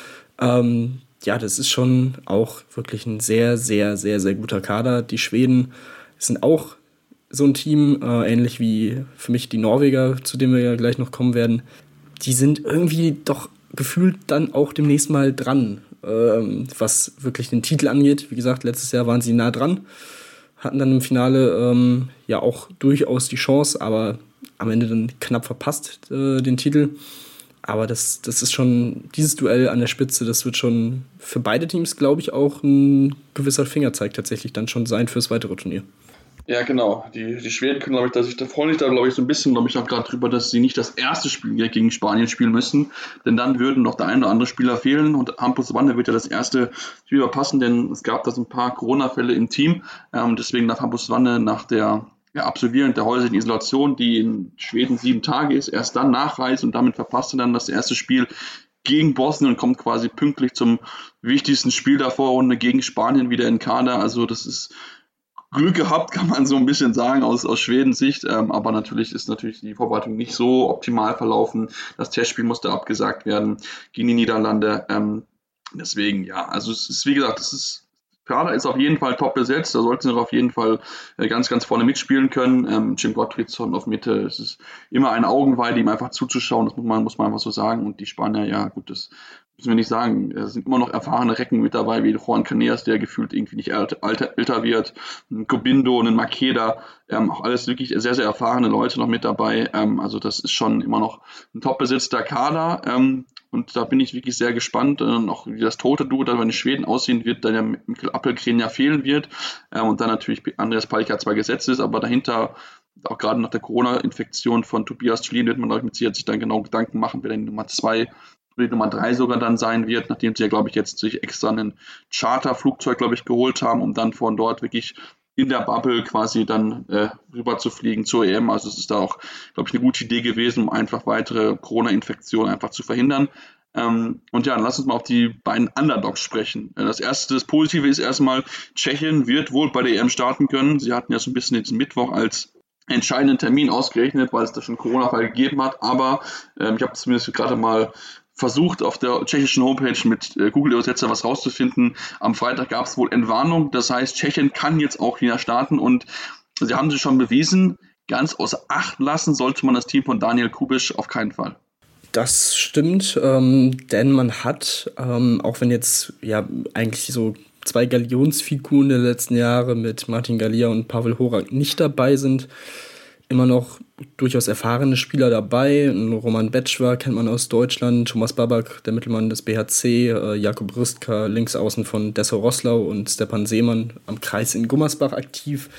Ähm, ja, das ist schon auch wirklich ein sehr, sehr, sehr, sehr guter Kader. Die Schweden sind auch so ein Team, äh, ähnlich wie für mich die Norweger, zu denen wir ja gleich noch kommen werden. Die sind irgendwie doch gefühlt dann auch demnächst mal dran, ähm, was wirklich den Titel angeht. Wie gesagt, letztes Jahr waren sie nah dran, hatten dann im Finale ähm, ja auch durchaus die Chance, aber am Ende dann knapp verpasst, äh, den Titel. Aber das, das ist schon, dieses Duell an der Spitze, das wird schon für beide Teams, glaube ich, auch ein gewisser Fingerzeig tatsächlich dann schon sein fürs weitere Turnier. Ja, genau. Die, die Schweden können, glaube ich, dass ich da freue mich da, glaube ich, so ein bisschen, glaube ich, auch gerade drüber, dass sie nicht das erste Spiel gegen Spanien spielen müssen, denn dann würden noch der eine oder andere Spieler fehlen und Hampus Wanne wird ja das erste Spiel verpassen, denn es gab da so ein paar Corona-Fälle im Team. Ähm, deswegen darf Hampus Wanne nach der ja, Absolvieren der häuslichen Isolation, die in Schweden sieben Tage ist, erst dann nachreisen und damit verpasst er dann das erste Spiel gegen Bosnien und kommt quasi pünktlich zum wichtigsten Spiel der Vorrunde gegen Spanien wieder in Kader. Also das ist Glück gehabt, kann man so ein bisschen sagen, aus, aus Schwedens Sicht. Ähm, aber natürlich ist natürlich die Vorbereitung nicht so optimal verlaufen. Das Testspiel musste abgesagt werden gegen die Niederlande. Ähm, deswegen, ja, also es ist, wie gesagt, es ist Kader ist auf jeden Fall top besetzt, da sollten sie auf jeden Fall äh, ganz, ganz vorne mitspielen können. Ähm, Jim Gottfriedson auf Mitte, es ist immer eine Augenweide, ihm einfach zuzuschauen, das muss man, muss man einfach so sagen. Und die Spanier, ja gut, das müssen wir nicht sagen, es sind immer noch erfahrene Recken mit dabei, wie Juan Caneas, der gefühlt irgendwie nicht älter, älter wird, ein Gobindo, ein Makeda, ähm, auch alles wirklich sehr, sehr erfahrene Leute noch mit dabei. Ähm, also das ist schon immer noch ein top besetzter Kader. Ähm, Und da bin ich wirklich sehr gespannt, äh, noch wie das tote Duo dann bei den Schweden aussehen wird, da der Mikkel Appelgren ja fehlen wird. Ähm, und dann natürlich Andreas Palika zwar gesetzt ist, aber dahinter, auch gerade nach der Corona-Infektion von Tobias Schlien, wird man, glaube ich, mit Sicherheit sich dann genau Gedanken machen, wer denn Nummer zwei oder die Nummer drei sogar dann sein wird, nachdem sie ja, glaube ich, jetzt sich extra ein Charterflugzeug, glaube ich, geholt haben, um dann von dort wirklich in der Bubble quasi dann äh, rüber zu fliegen zur E M. Also es ist da auch, glaube ich, eine gute Idee gewesen, um einfach weitere Corona-Infektionen einfach zu verhindern. Ähm, und ja, dann lass uns mal auf die beiden Underdogs sprechen. Das erste, das Positive ist erstmal, Tschechien wird wohl bei der E M starten können. Sie hatten ja so ein bisschen diesen Mittwoch als entscheidenden Termin ausgerechnet, weil es da schon Corona-Fall gegeben hat. Aber ähm, ich habe zumindest gerade mal versucht, auf der tschechischen Homepage mit äh, Google-Übersetzer was rauszufinden. Am Freitag gab es wohl Entwarnung. Das heißt, Tschechien kann jetzt auch wieder starten und sie haben sich schon bewiesen, ganz außer Acht lassen sollte man das Team von Daniel Kubisch auf keinen Fall. Das stimmt, ähm, denn man hat, ähm, auch wenn jetzt ja eigentlich so zwei Galionsfiguren der letzten Jahre mit Martin Galia und Pavel Horak nicht dabei sind, immer noch durchaus erfahrene Spieler dabei. Roman Betschwer kennt man aus Deutschland, Thomas Babak, der Mittelmann des B H C, äh, Jakub Rystka, Linksaußen von Dessau Roßlau und Stepan Seemann am Kreis in Gummersbach aktiv.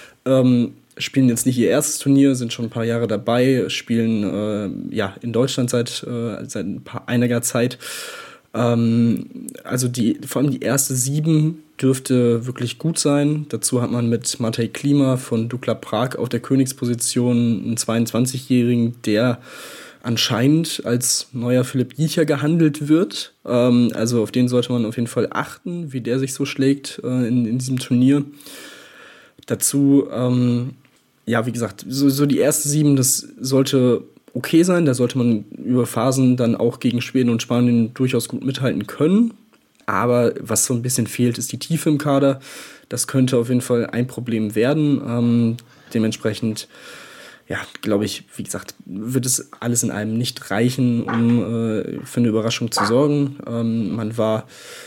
Ähm, spielen jetzt nicht ihr erstes Turnier, sind schon ein paar Jahre dabei, spielen äh, ja in Deutschland seit, äh, seit ein paar, einiger Zeit. Ähm, also die, vor allem die erste Sieben dürfte wirklich gut sein. Dazu hat man mit Matej Klima von Dukla Prag auf der Königsposition einen zweiundzwanzigjährigen, der anscheinend als neuer Filip Jicher gehandelt wird. Ähm, also auf den sollte man auf jeden Fall achten, wie der sich so schlägt äh, in, in diesem Turnier. Dazu, ähm, ja, wie gesagt, so, so die erste sieben, das sollte okay sein. Da sollte man über Phasen dann auch gegen Schweden und Spanien durchaus gut mithalten können. Aber was so ein bisschen fehlt, ist die Tiefe im Kader. Das könnte auf jeden Fall ein Problem werden. Ähm, dementsprechend, ja, glaube ich, wie gesagt, wird es alles in allem nicht reichen, um äh, für eine Überraschung zu sorgen. Ähm, man war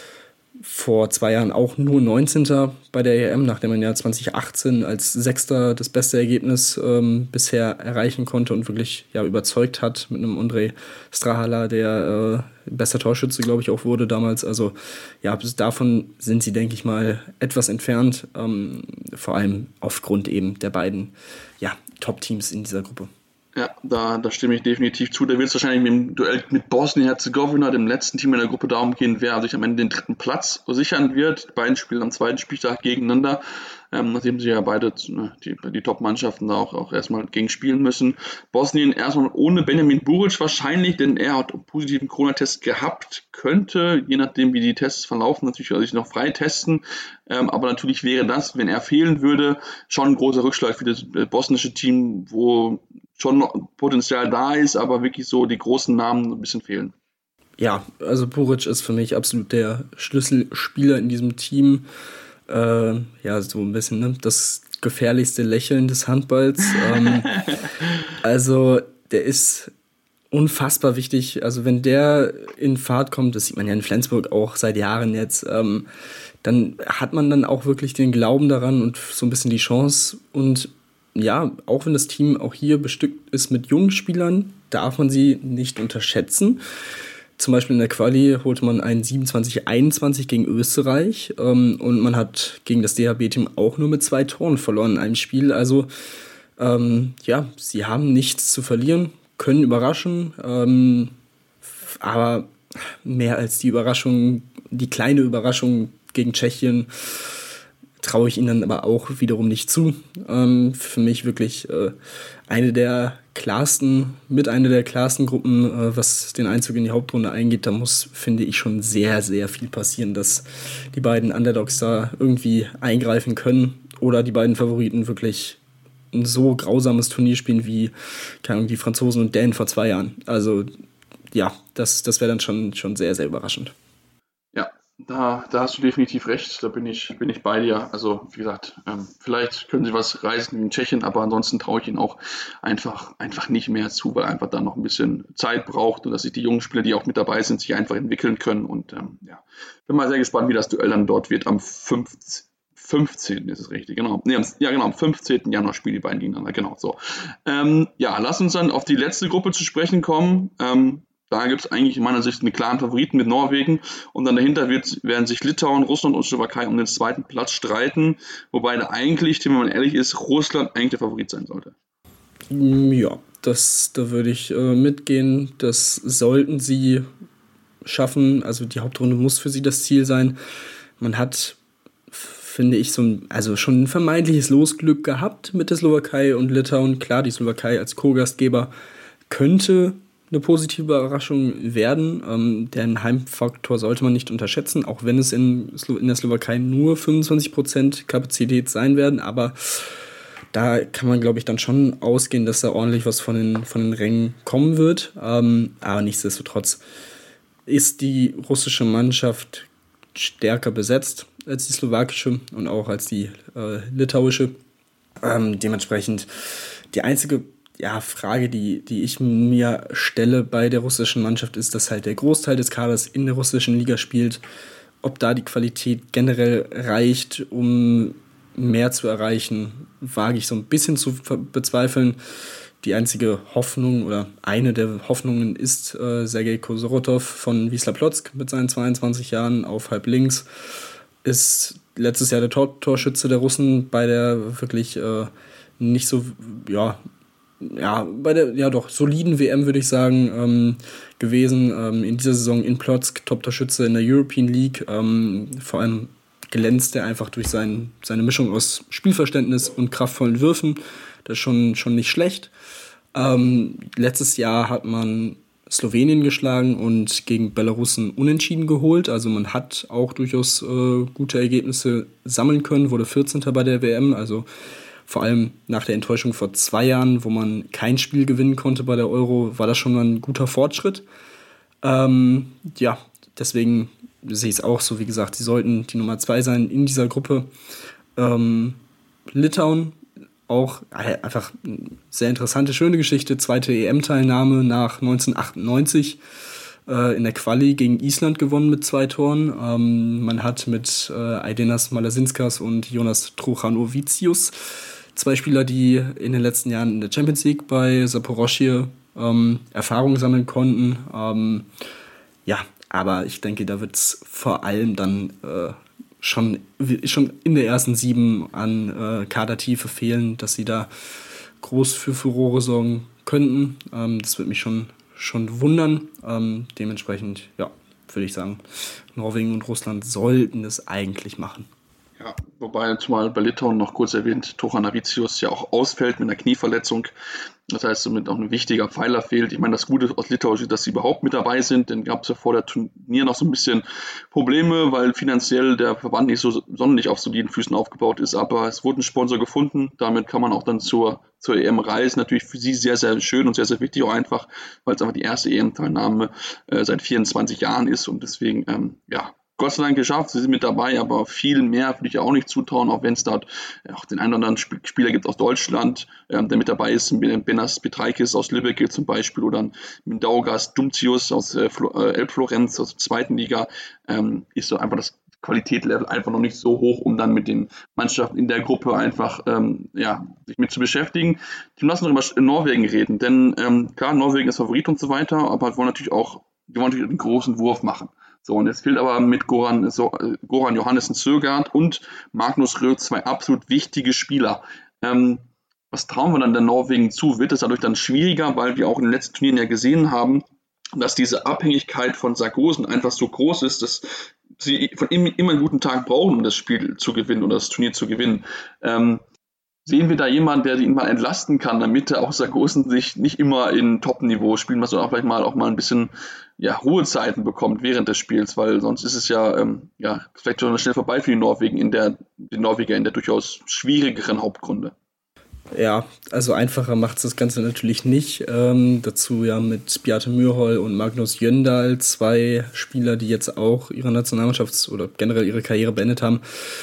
vor zwei Jahren auch nur neunzehnter bei der E M, nachdem man ja zwanzig achtzehn als Sechster das beste Ergebnis ähm, bisher erreichen konnte und wirklich ja überzeugt hat mit einem Ondrej Strahala, der äh, bester Torschütze, glaube ich, auch wurde damals. Also ja, bis davon sind sie, denke ich mal, etwas entfernt, ähm, vor allem aufgrund eben der beiden ja, Top-Teams in dieser Gruppe. Ja, da, da stimme ich definitiv zu. Da wird es wahrscheinlich mit dem Duell mit Bosnien-Herzegowina, dem letzten Team in der Gruppe, darum gehen, wer sich am Ende den dritten Platz sichern wird. Die beiden spielen am zweiten Spieltag gegeneinander, ähm, nachdem sie ja beide die, die Top-Mannschaften da auch, auch erstmal gegen spielen müssen. Bosnien erstmal ohne Benjamin Buric wahrscheinlich, denn er hat einen positiven Corona-Test gehabt, könnte, je nachdem wie die Tests verlaufen, natürlich sich noch frei testen. Ähm, aber natürlich wäre das, wenn er fehlen würde, schon ein großer Rückschlag für das bosnische Team, wo schon Potenzial da ist, aber wirklich so die großen Namen ein bisschen fehlen. Ja, also Buric ist für mich absolut der Schlüsselspieler in diesem Team. Äh, ja, so ein bisschen ne? das gefährlichste Lächeln des Handballs. ähm, also der ist unfassbar wichtig. Also wenn der in Fahrt kommt, das sieht man ja in Flensburg auch seit Jahren jetzt, ähm, dann hat man dann auch wirklich den Glauben daran und so ein bisschen die Chance. Und ja, auch wenn das Team auch hier bestückt ist mit jungen Spielern, darf man sie nicht unterschätzen. Zum Beispiel in der Quali holte man einen siebenundzwanzig einundzwanzig gegen Österreich ähm, und man hat gegen das D H B-Team auch nur mit zwei Toren verloren in einem Spiel. Also ähm, ja, sie haben nichts zu verlieren, können überraschen, ähm, aber mehr als die Überraschung, die kleine Überraschung gegen Tschechien traue ich ihnen dann aber auch wiederum nicht zu. Ähm, für mich wirklich äh, eine der klarsten, mit einer der klarsten Gruppen, äh, was den Einzug in die Hauptrunde eingeht. Da muss, finde ich, schon sehr, sehr viel passieren, dass die beiden Underdogs da irgendwie eingreifen können oder die beiden Favoriten wirklich ein so grausames Turnier spielen wie, keine Ahnung, die Franzosen und Dänen vor zwei Jahren. Also ja, das, das wäre dann schon, schon sehr, sehr überraschend. Ja, Da, da hast du definitiv recht, da bin ich, bin ich bei dir. Also wie gesagt, ähm, vielleicht können sie was reißen in Tschechien, aber ansonsten traue ich ihnen auch einfach, einfach nicht mehr zu, weil einfach da noch ein bisschen Zeit braucht und dass sich die jungen Spieler, die auch mit dabei sind, sich einfach entwickeln können. Und ähm, ja, bin mal sehr gespannt, wie das Duell dann dort wird. Am fünfzehnten ist es richtig, genau. Nee, am, ja genau, am fünfzehnten Januar spielen die beiden gegeneinander, genau so. Ähm, ja, lass uns dann auf die letzte Gruppe zu sprechen kommen. Ähm, Da gibt es eigentlich in meiner Sicht einen klaren Favoriten mit Norwegen und dann dahinter wird, werden sich Litauen, Russland und Slowakei um den zweiten Platz streiten, wobei da eigentlich, wenn man ehrlich ist, Russland eigentlich der Favorit sein sollte. Ja, das, da würde ich äh, mitgehen. Das sollten sie schaffen. Also die Hauptrunde muss für sie das Ziel sein. Man hat, finde ich, so ein, also schon ein vermeintliches Losglück gehabt mit der Slowakei und Litauen. Klar, die Slowakei als Co-Gastgeber könnte eine positive Überraschung werden. Ähm, den Heimfaktor sollte man nicht unterschätzen, auch wenn es in, Slo- in der Slowakei nur fünfundzwanzig Prozent Kapazität sein werden, aber da kann man, glaube ich, dann schon ausgehen, dass da ordentlich was von den, von den Rängen kommen wird. Ähm, aber nichtsdestotrotz ist die russische Mannschaft stärker besetzt als die slowakische und auch als die äh, litauische. Ähm, dementsprechend die einzige Ja, Frage, die, die ich mir stelle bei der russischen Mannschaft, ist, dass halt der Großteil des Kaders in der russischen Liga spielt. Ob da die Qualität generell reicht, um mehr zu erreichen, wage ich so ein bisschen zu bezweifeln. Die einzige Hoffnung oder eine der Hoffnungen ist äh, Sergei Kosorotov von Wisla Plock mit seinen zweiundzwanzig Jahren auf halb links. Ist letztes Jahr der Tor- Torschütze der Russen bei der wirklich äh, nicht so, ja, ja, bei der, ja doch, soliden W M, würde ich sagen, ähm, gewesen. Ähm, in dieser Saison in Plock, Top-Torschütze in der European League. Ähm, vor allem, glänzt er einfach durch sein, seine Mischung aus Spielverständnis und kraftvollen Würfen. Das ist schon, schon nicht schlecht. Ähm, letztes Jahr hat man Slowenien geschlagen und gegen Belarusen unentschieden geholt. Also man hat auch durchaus äh, gute Ergebnisse sammeln können, wurde vierzehnter bei der W M. Also vor allem nach der Enttäuschung vor zwei Jahren, wo man kein Spiel gewinnen konnte bei der Euro, war das schon mal ein guter Fortschritt. Ähm, ja, deswegen sehe ich es auch so, wie gesagt, sie sollten die Nummer zwei sein in dieser Gruppe. Ähm, Litauen, auch äh, einfach eine sehr interessante, schöne Geschichte. Zweite E M-Teilnahme nach neunzehnhundertachtundneunzig. Äh, in der Quali gegen Island gewonnen mit zwei Toren. Ähm, man hat mit äh, Aidenas Malasinskas und Jonas Trochanovicius zwei Spieler, die in den letzten Jahren in der Champions League bei Zaporozhye ähm, Erfahrung sammeln konnten. Ähm, ja, aber ich denke, da wird es vor allem dann äh, schon, schon in der ersten Sieben an äh, Kadertiefe fehlen, dass sie da groß für Furore sorgen könnten. Ähm, das würde mich schon, schon wundern. Ähm, dementsprechend, ja, würde ich sagen, Norwegen und Russland sollten es eigentlich machen. Ja, wobei zumal bei Litauen noch kurz erwähnt, Trochanovicius ja auch ausfällt mit einer Knieverletzung. Das heißt, somit auch ein wichtiger Pfeiler fehlt. Ich meine, das Gute aus Litauen ist, dass sie überhaupt mit dabei sind. Denn gab es ja vor der Turnier noch so ein bisschen Probleme, weil finanziell der Verband nicht so sonderlich auf soliden Füßen aufgebaut ist. Aber es wurde ein Sponsor gefunden. Damit kann man auch dann zur, zur E M reisen. Natürlich für sie sehr, sehr schön und sehr, sehr wichtig auch einfach, weil es einfach die erste E M-Teilnahme äh, seit vierundzwanzig Jahren ist. Und deswegen, ähm, ja, Gott sei Dank geschafft, sie sind mit dabei, aber viel mehr würde ich auch nicht zutrauen, auch wenn es dort auch den einen oder anderen Spieler gibt aus Deutschland, ähm, der mit dabei ist, Benas Petraikis aus Lübeck zum Beispiel oder Mindaugas Dumcius aus äh, Elbflorenz aus der zweiten Liga, ähm, ist so einfach das Qualitätslevel einfach noch nicht so hoch, um dann mit den Mannschaften in der Gruppe einfach ähm, ja, sich mit zu beschäftigen. Die lassen noch über Norwegen reden, denn ähm, klar, Norwegen ist Favorit und so weiter, aber wollen natürlich auch, die wollen natürlich einen großen Wurf machen. So, und jetzt fehlt aber mit Goran, so, Goran Johannessen Søgaard und Magnus Rød zwei absolut wichtige Spieler. Ähm, was trauen wir dann der Norwegen zu? Wird es dadurch dann schwieriger, weil wir auch in den letzten Turnieren ja gesehen haben, dass diese Abhängigkeit von Sargosen einfach so groß ist, dass sie von ihm immer einen guten Tag brauchen, um das Spiel zu gewinnen oder das Turnier zu gewinnen. Ähm, Sehen wir da jemanden, der ihn mal entlasten kann, damit auch Sargosen sich nicht immer in Top-Niveau spielen muss, sondern auch vielleicht mal auch mal ein bisschen ja, Ruhezeiten bekommt während des Spiels, weil sonst ist es ja, ähm, ja vielleicht schon schnell vorbei für die Norwegen in der, die Norweger in der durchaus schwierigeren Hauptrunde. Ja, also einfacher macht es das Ganze natürlich nicht. Ähm, dazu ja mit Bjarte Myrhol und Magnus Jöndal zwei Spieler, die jetzt auch ihre Nationalmannschafts- oder generell ihre Karriere beendet haben.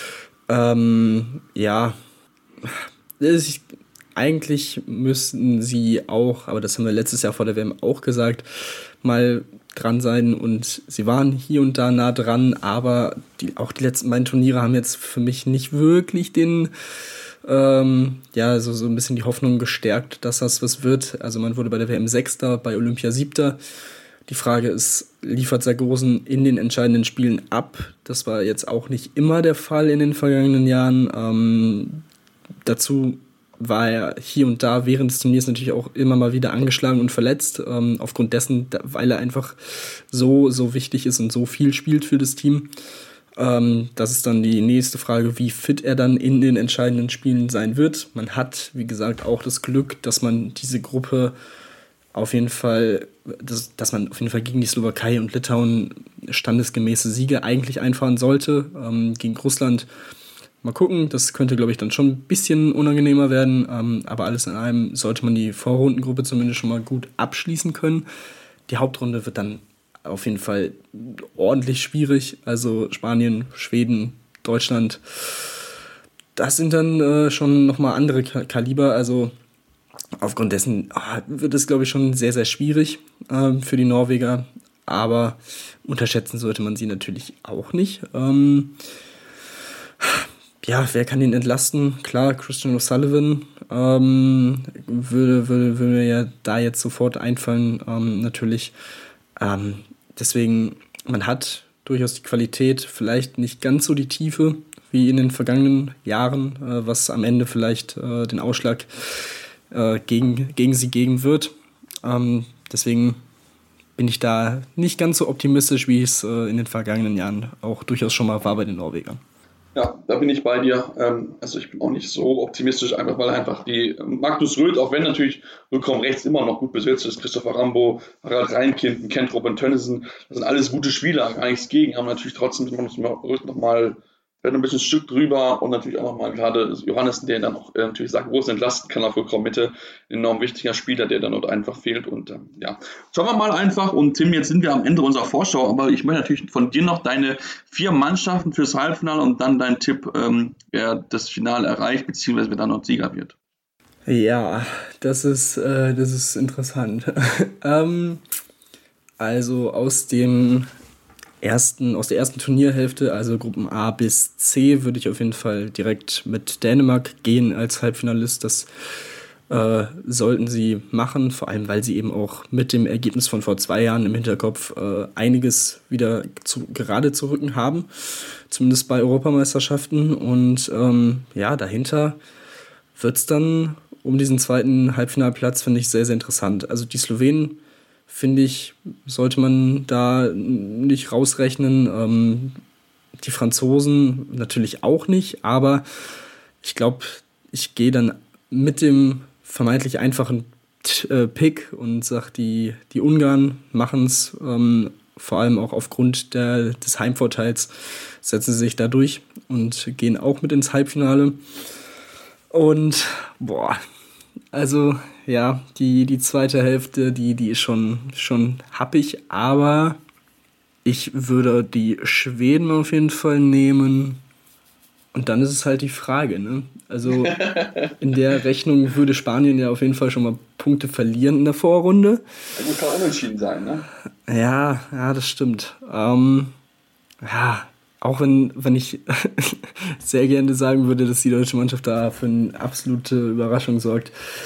Ähm, ja, Ich, eigentlich müssten sie auch, aber das haben wir letztes Jahr vor der W M auch gesagt, mal dran sein und sie waren hier und da nah dran, aber die, auch die letzten beiden Turniere haben jetzt für mich nicht wirklich den, ähm, ja, so, so ein bisschen die Hoffnung gestärkt, dass das was wird. Also man wurde bei der W M Sechster, bei Olympia Siebter. Die Frage ist, liefert Sargosen in den entscheidenden Spielen ab? Das war jetzt auch nicht immer der Fall in den vergangenen Jahren. Ähm, Dazu war er hier und da während des Turniers natürlich auch immer mal wieder angeschlagen und verletzt, ähm, aufgrund dessen, weil er einfach so, so wichtig ist und so viel spielt für das Team. Ähm, das ist dann die nächste Frage, wie fit er dann in den entscheidenden Spielen sein wird. Man hat, wie gesagt, auch das Glück, dass man diese Gruppe auf jeden Fall, dass, dass man auf jeden Fall gegen die Slowakei und Litauen standesgemäße Siege eigentlich einfahren sollte. Ähm, gegen Russland mal gucken, das könnte, glaube ich, dann schon ein bisschen unangenehmer werden, ähm, aber alles in allem sollte man die Vorrundengruppe zumindest schon mal gut abschließen können. Die Hauptrunde wird dann auf jeden Fall ordentlich schwierig, also Spanien, Schweden, Deutschland, das sind dann äh, schon nochmal andere Kaliber, also aufgrund dessen oh, wird es, glaube ich, schon sehr, sehr schwierig äh, für die Norweger, aber unterschätzen sollte man sie natürlich auch nicht. Ähm, Ja, wer kann ihn entlasten? Klar, Christian O'Sullivan ähm, würde, würde, würde mir ja da jetzt sofort einfallen, ähm, natürlich. Ähm, deswegen, man hat durchaus die Qualität, vielleicht nicht ganz so die Tiefe wie in den vergangenen Jahren, äh, was am Ende vielleicht äh, den Ausschlag äh, gegen, gegen sie geben wird. Ähm, deswegen bin ich da nicht ganz so optimistisch, wie es äh, in den vergangenen Jahren auch durchaus schon mal war bei den Norwegern. Ja, da bin ich bei dir. Ähm, also ich bin auch nicht so optimistisch, einfach weil einfach die Magnus Röth, auch wenn natürlich Rückraum rechts immer noch gut besetzt ist, Christopher Rambo, Harald Reinkind, Kent Robin Tönnissen, das sind alles gute Spieler, gar nichts gegen, haben natürlich trotzdem mit Magnus Röth nochmal ein bisschen ein Stück drüber und natürlich auch nochmal gerade Johannessen, der dann auch äh, natürlich sagt, groß entlasten kann auf Rückraum Mitte, ein enorm wichtiger Spieler, der dann dort einfach fehlt und ähm, ja, schauen wir mal einfach und Tim, jetzt sind wir am Ende unserer Vorschau, aber ich möchte natürlich von dir noch deine vier Mannschaften fürs Halbfinale und dann dein Tipp, ähm, wer das Finale erreicht, beziehungsweise wer dann noch Sieger wird. Ja, das ist, äh, das ist interessant. ähm, also aus dem Ersten, aus der ersten Turnierhälfte, also Gruppen A bis C, würde ich auf jeden Fall direkt mit Dänemark gehen als Halbfinalist. Das äh, sollten sie machen, vor allem weil sie eben auch mit dem Ergebnis von vor zwei Jahren im Hinterkopf äh, einiges wieder zu, gerade zu rücken haben, zumindest bei Europameisterschaften. Und ähm, ja, dahinter wird es dann um diesen zweiten Halbfinalplatz, finde ich, sehr, sehr interessant. Also die Slowenen, finde ich, sollte man da nicht rausrechnen. Ähm, die Franzosen natürlich auch nicht, aber ich glaube, ich gehe dann mit dem vermeintlich einfachen äh, Pick und sage, die, die Ungarn machen es, ähm, vor allem auch aufgrund der, des Heimvorteils, setzen sie sich da durch und gehen auch mit ins Halbfinale. Und, boah, also ja, die, die zweite Hälfte, die, die ist schon, schon happig, aber ich würde die Schweden auf jeden Fall nehmen. Und dann ist es halt die Frage, ne? Also in der Rechnung würde Spanien ja auf jeden Fall schon mal Punkte verlieren in der Vorrunde. Ja, gut, kann unentschieden sein, ne? Ja, ja, das stimmt. Ähm, ja, auch wenn, wenn ich sehr gerne sagen würde, dass die deutsche Mannschaft da für eine absolute Überraschung sorgt.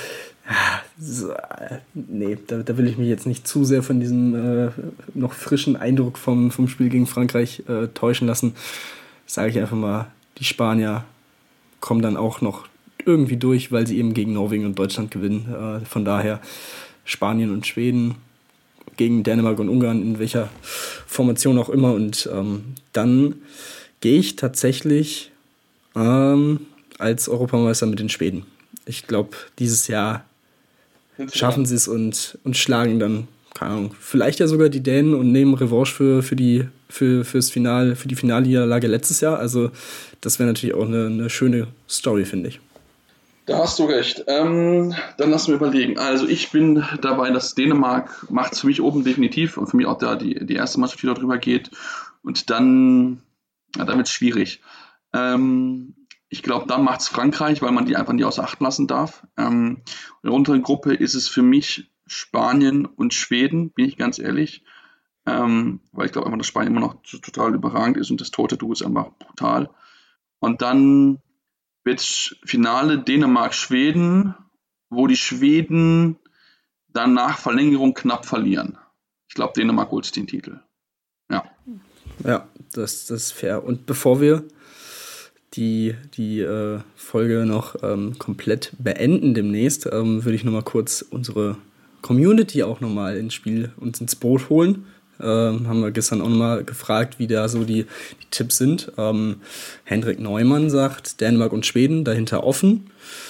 So, nee, da, da will ich mich jetzt nicht zu sehr von diesem äh, noch frischen Eindruck vom, vom Spiel gegen Frankreich äh, täuschen lassen. Sage ich einfach mal, die Spanier kommen dann auch noch irgendwie durch, weil sie eben gegen Norwegen und Deutschland gewinnen. Äh, von daher Spanien und Schweden gegen Dänemark und Ungarn, in welcher Formation auch immer. Und ähm, dann gehe ich tatsächlich ähm, als Europameister mit den Schweden. Ich glaube, dieses Jahr schaffen sie es und, und schlagen dann, keine Ahnung, vielleicht ja sogar die Dänen und nehmen Revanche für, für die für, fürs Final, für die Finalniederlage letztes Jahr. Also das wäre natürlich auch eine, eine schöne Story, finde ich. Da hast du recht. Ähm, dann lass mir überlegen. Also ich bin dabei, dass Dänemark macht es für mich oben definitiv und für mich auch da die, die erste Mannschaft, die da drüber geht. Und dann, ja, dann wird es schwierig. Ähm, Ich glaube, dann macht es Frankreich, weil man die einfach nicht außer Acht lassen darf. Ähm, in der unteren Gruppe ist es für mich Spanien und Schweden, bin ich ganz ehrlich. Ähm, weil ich glaube einfach, dass Spanien immer noch total überragend ist und das Torte-Duo ist einfach brutal. Und dann wird Finale Dänemark-Schweden, wo die Schweden dann nach Verlängerung knapp verlieren. Ich glaube, Dänemark holt den Titel. Ja. Ja, das, das ist fair. Und bevor wir die, die äh, Folge noch ähm, komplett beenden demnächst, ähm, würde ich nochmal kurz unsere Community auch nochmal ins Spiel und ins Boot holen. Ähm, haben wir gestern auch nochmal gefragt, wie da so die, die Tipps sind. Ähm, Hendrik Neumann sagt Dänemark und Schweden, dahinter offen.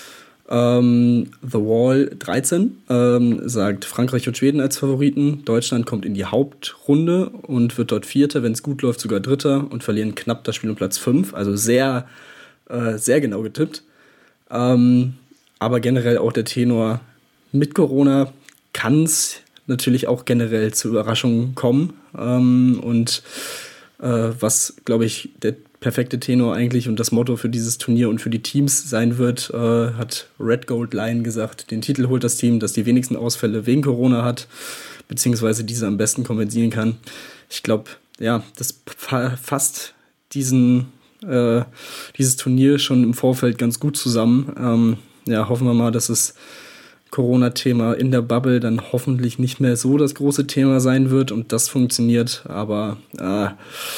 Ähm, The Wall dreizehn ähm, sagt Frankreich und Schweden als Favoriten. Deutschland kommt in die Hauptrunde und wird dort Vierter, wenn es gut läuft sogar Dritter und verlieren knapp das Spiel um Platz fünf. Also sehr, äh, sehr genau getippt. Ähm, aber generell auch der Tenor mit Corona kann es natürlich auch generell zu Überraschungen kommen. Ähm, und äh, was, glaube ich, der perfekte Tenor eigentlich und das Motto für dieses Turnier und für die Teams sein wird, äh, hat Red Gold Lion gesagt, den Titel holt das Team, das die wenigsten Ausfälle wegen Corona hat, beziehungsweise diese am besten kompensieren kann. Ich glaube, ja, das fasst diesen, äh, dieses Turnier schon im Vorfeld ganz gut zusammen. Ähm, ja, hoffen wir mal, dass es Corona-Thema in der Bubble dann hoffentlich nicht mehr so das große Thema sein wird und das funktioniert, aber äh,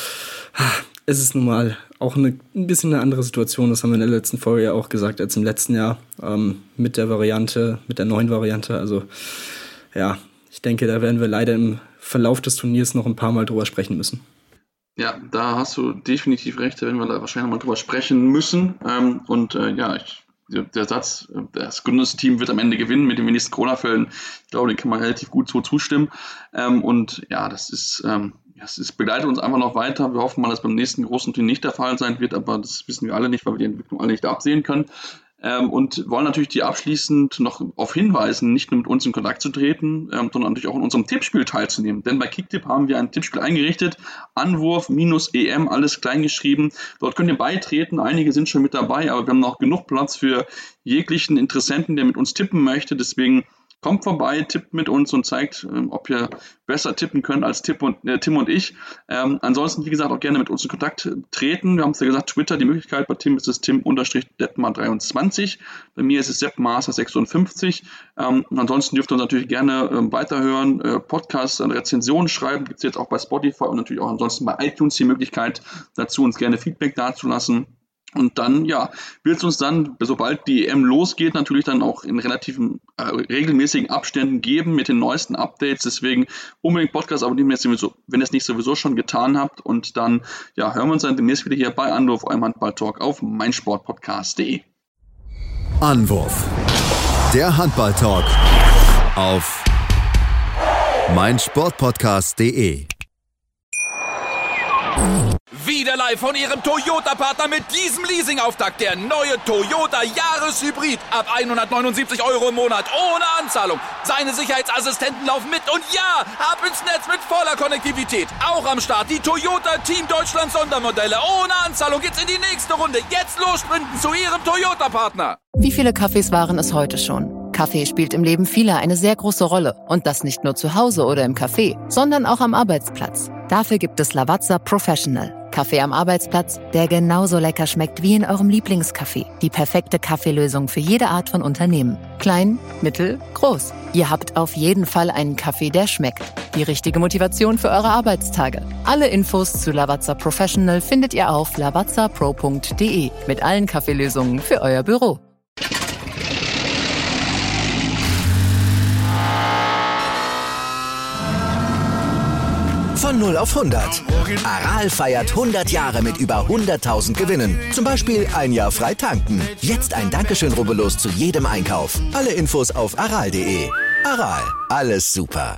es ist nun mal auch eine, ein bisschen eine andere Situation, das haben wir in der letzten Folge ja auch gesagt, als im letzten Jahr ähm, mit der Variante, mit der neuen Variante. Also ja, ich denke, da werden wir leider im Verlauf des Turniers noch ein paar Mal drüber sprechen müssen. Ja, da hast du definitiv recht, da werden wir da wahrscheinlich mal drüber sprechen müssen. Ähm, und äh, ja, ich, der Satz, das Gründungsteam wird am Ende gewinnen mit den wenigsten Corona-Fällen, ich glaube, den kann man relativ gut so zustimmen. Ähm, und ja, das ist, ähm, das ist, begleitet uns einfach noch weiter. Wir hoffen mal, dass beim nächsten großen Turnier nicht der Fall sein wird, aber das wissen wir alle nicht, weil wir die Entwicklung alle nicht absehen können. Ähm, und wollen natürlich die abschließend noch auf hinweisen, nicht nur mit uns in Kontakt zu treten, ähm, sondern natürlich auch in unserem Tippspiel teilzunehmen. Denn bei Kicktipp haben wir ein Tippspiel eingerichtet, Anwurf-E M, alles klein geschrieben. Dort könnt ihr beitreten, einige sind schon mit dabei, aber wir haben noch genug Platz für jeglichen Interessenten, der mit uns tippen möchte. Deswegen kommt vorbei, tippt mit uns und zeigt, ähm, ob ihr besser tippen könnt als Tipp und, äh, Tim und ich. Ähm, ansonsten, wie gesagt, auch gerne mit uns in Kontakt treten. Wir haben es ja gesagt, Twitter die Möglichkeit. Bei Tim ist es Tim-Detmar dreiundzwanzig. Bei mir ist es Seppmaster sechsundfünfzig. Ähm, und ansonsten dürft ihr uns natürlich gerne ähm, weiterhören, äh, Podcasts, eine Rezension schreiben. Gibt es jetzt auch bei Spotify und natürlich auch ansonsten bei iTunes die Möglichkeit dazu, uns gerne Feedback dazulassen. Und dann, ja, wird es uns dann, sobald die E M losgeht, natürlich dann auch in relativen, äh, regelmäßigen Abständen geben mit den neuesten Updates. Deswegen unbedingt Podcast abonnieren, wenn ihr es nicht sowieso schon getan habt. Und dann, ja, hören wir uns dann demnächst wieder hier bei Anwurf, eurem Handball-Talk auf meinsportpodcast punkt de. Anwurf, der Handball-Talk auf meinsportpodcast punkt de. Wieder live von Ihrem Toyota-Partner mit diesem Leasing-Auftakt. Der neue Toyota Jahreshybrid. Ab hundertneunundsiebzig Euro im Monat. Ohne Anzahlung. Seine Sicherheitsassistenten laufen mit. Und ja, ab ins Netz mit voller Konnektivität. Auch am Start die Toyota Team Deutschland Sondermodelle. Ohne Anzahlung geht's in die nächste Runde. Jetzt los sprinten zu Ihrem Toyota-Partner. Wie viele Kaffees waren es heute schon? Kaffee spielt im Leben vieler eine sehr große Rolle. Und das nicht nur zu Hause oder im Café, sondern auch am Arbeitsplatz. Dafür gibt es Lavazza Professional. Kaffee am Arbeitsplatz, der genauso lecker schmeckt wie in eurem Lieblingscafé. Die perfekte Kaffeelösung für jede Art von Unternehmen. Klein, mittel, groß. Ihr habt auf jeden Fall einen Kaffee, der schmeckt. Die richtige Motivation für eure Arbeitstage. Alle Infos zu Lavazza Professional findet ihr auf lavazza pro punkt de mit allen Kaffeelösungen für euer Büro. Von null auf hundert. Aral feiert hundert Jahre mit über hunderttausend Gewinnen. Zum Beispiel ein Jahr frei tanken. Jetzt ein Dankeschön, rubbellos zu jedem Einkauf. Alle Infos auf aral punkt de. Aral, alles super.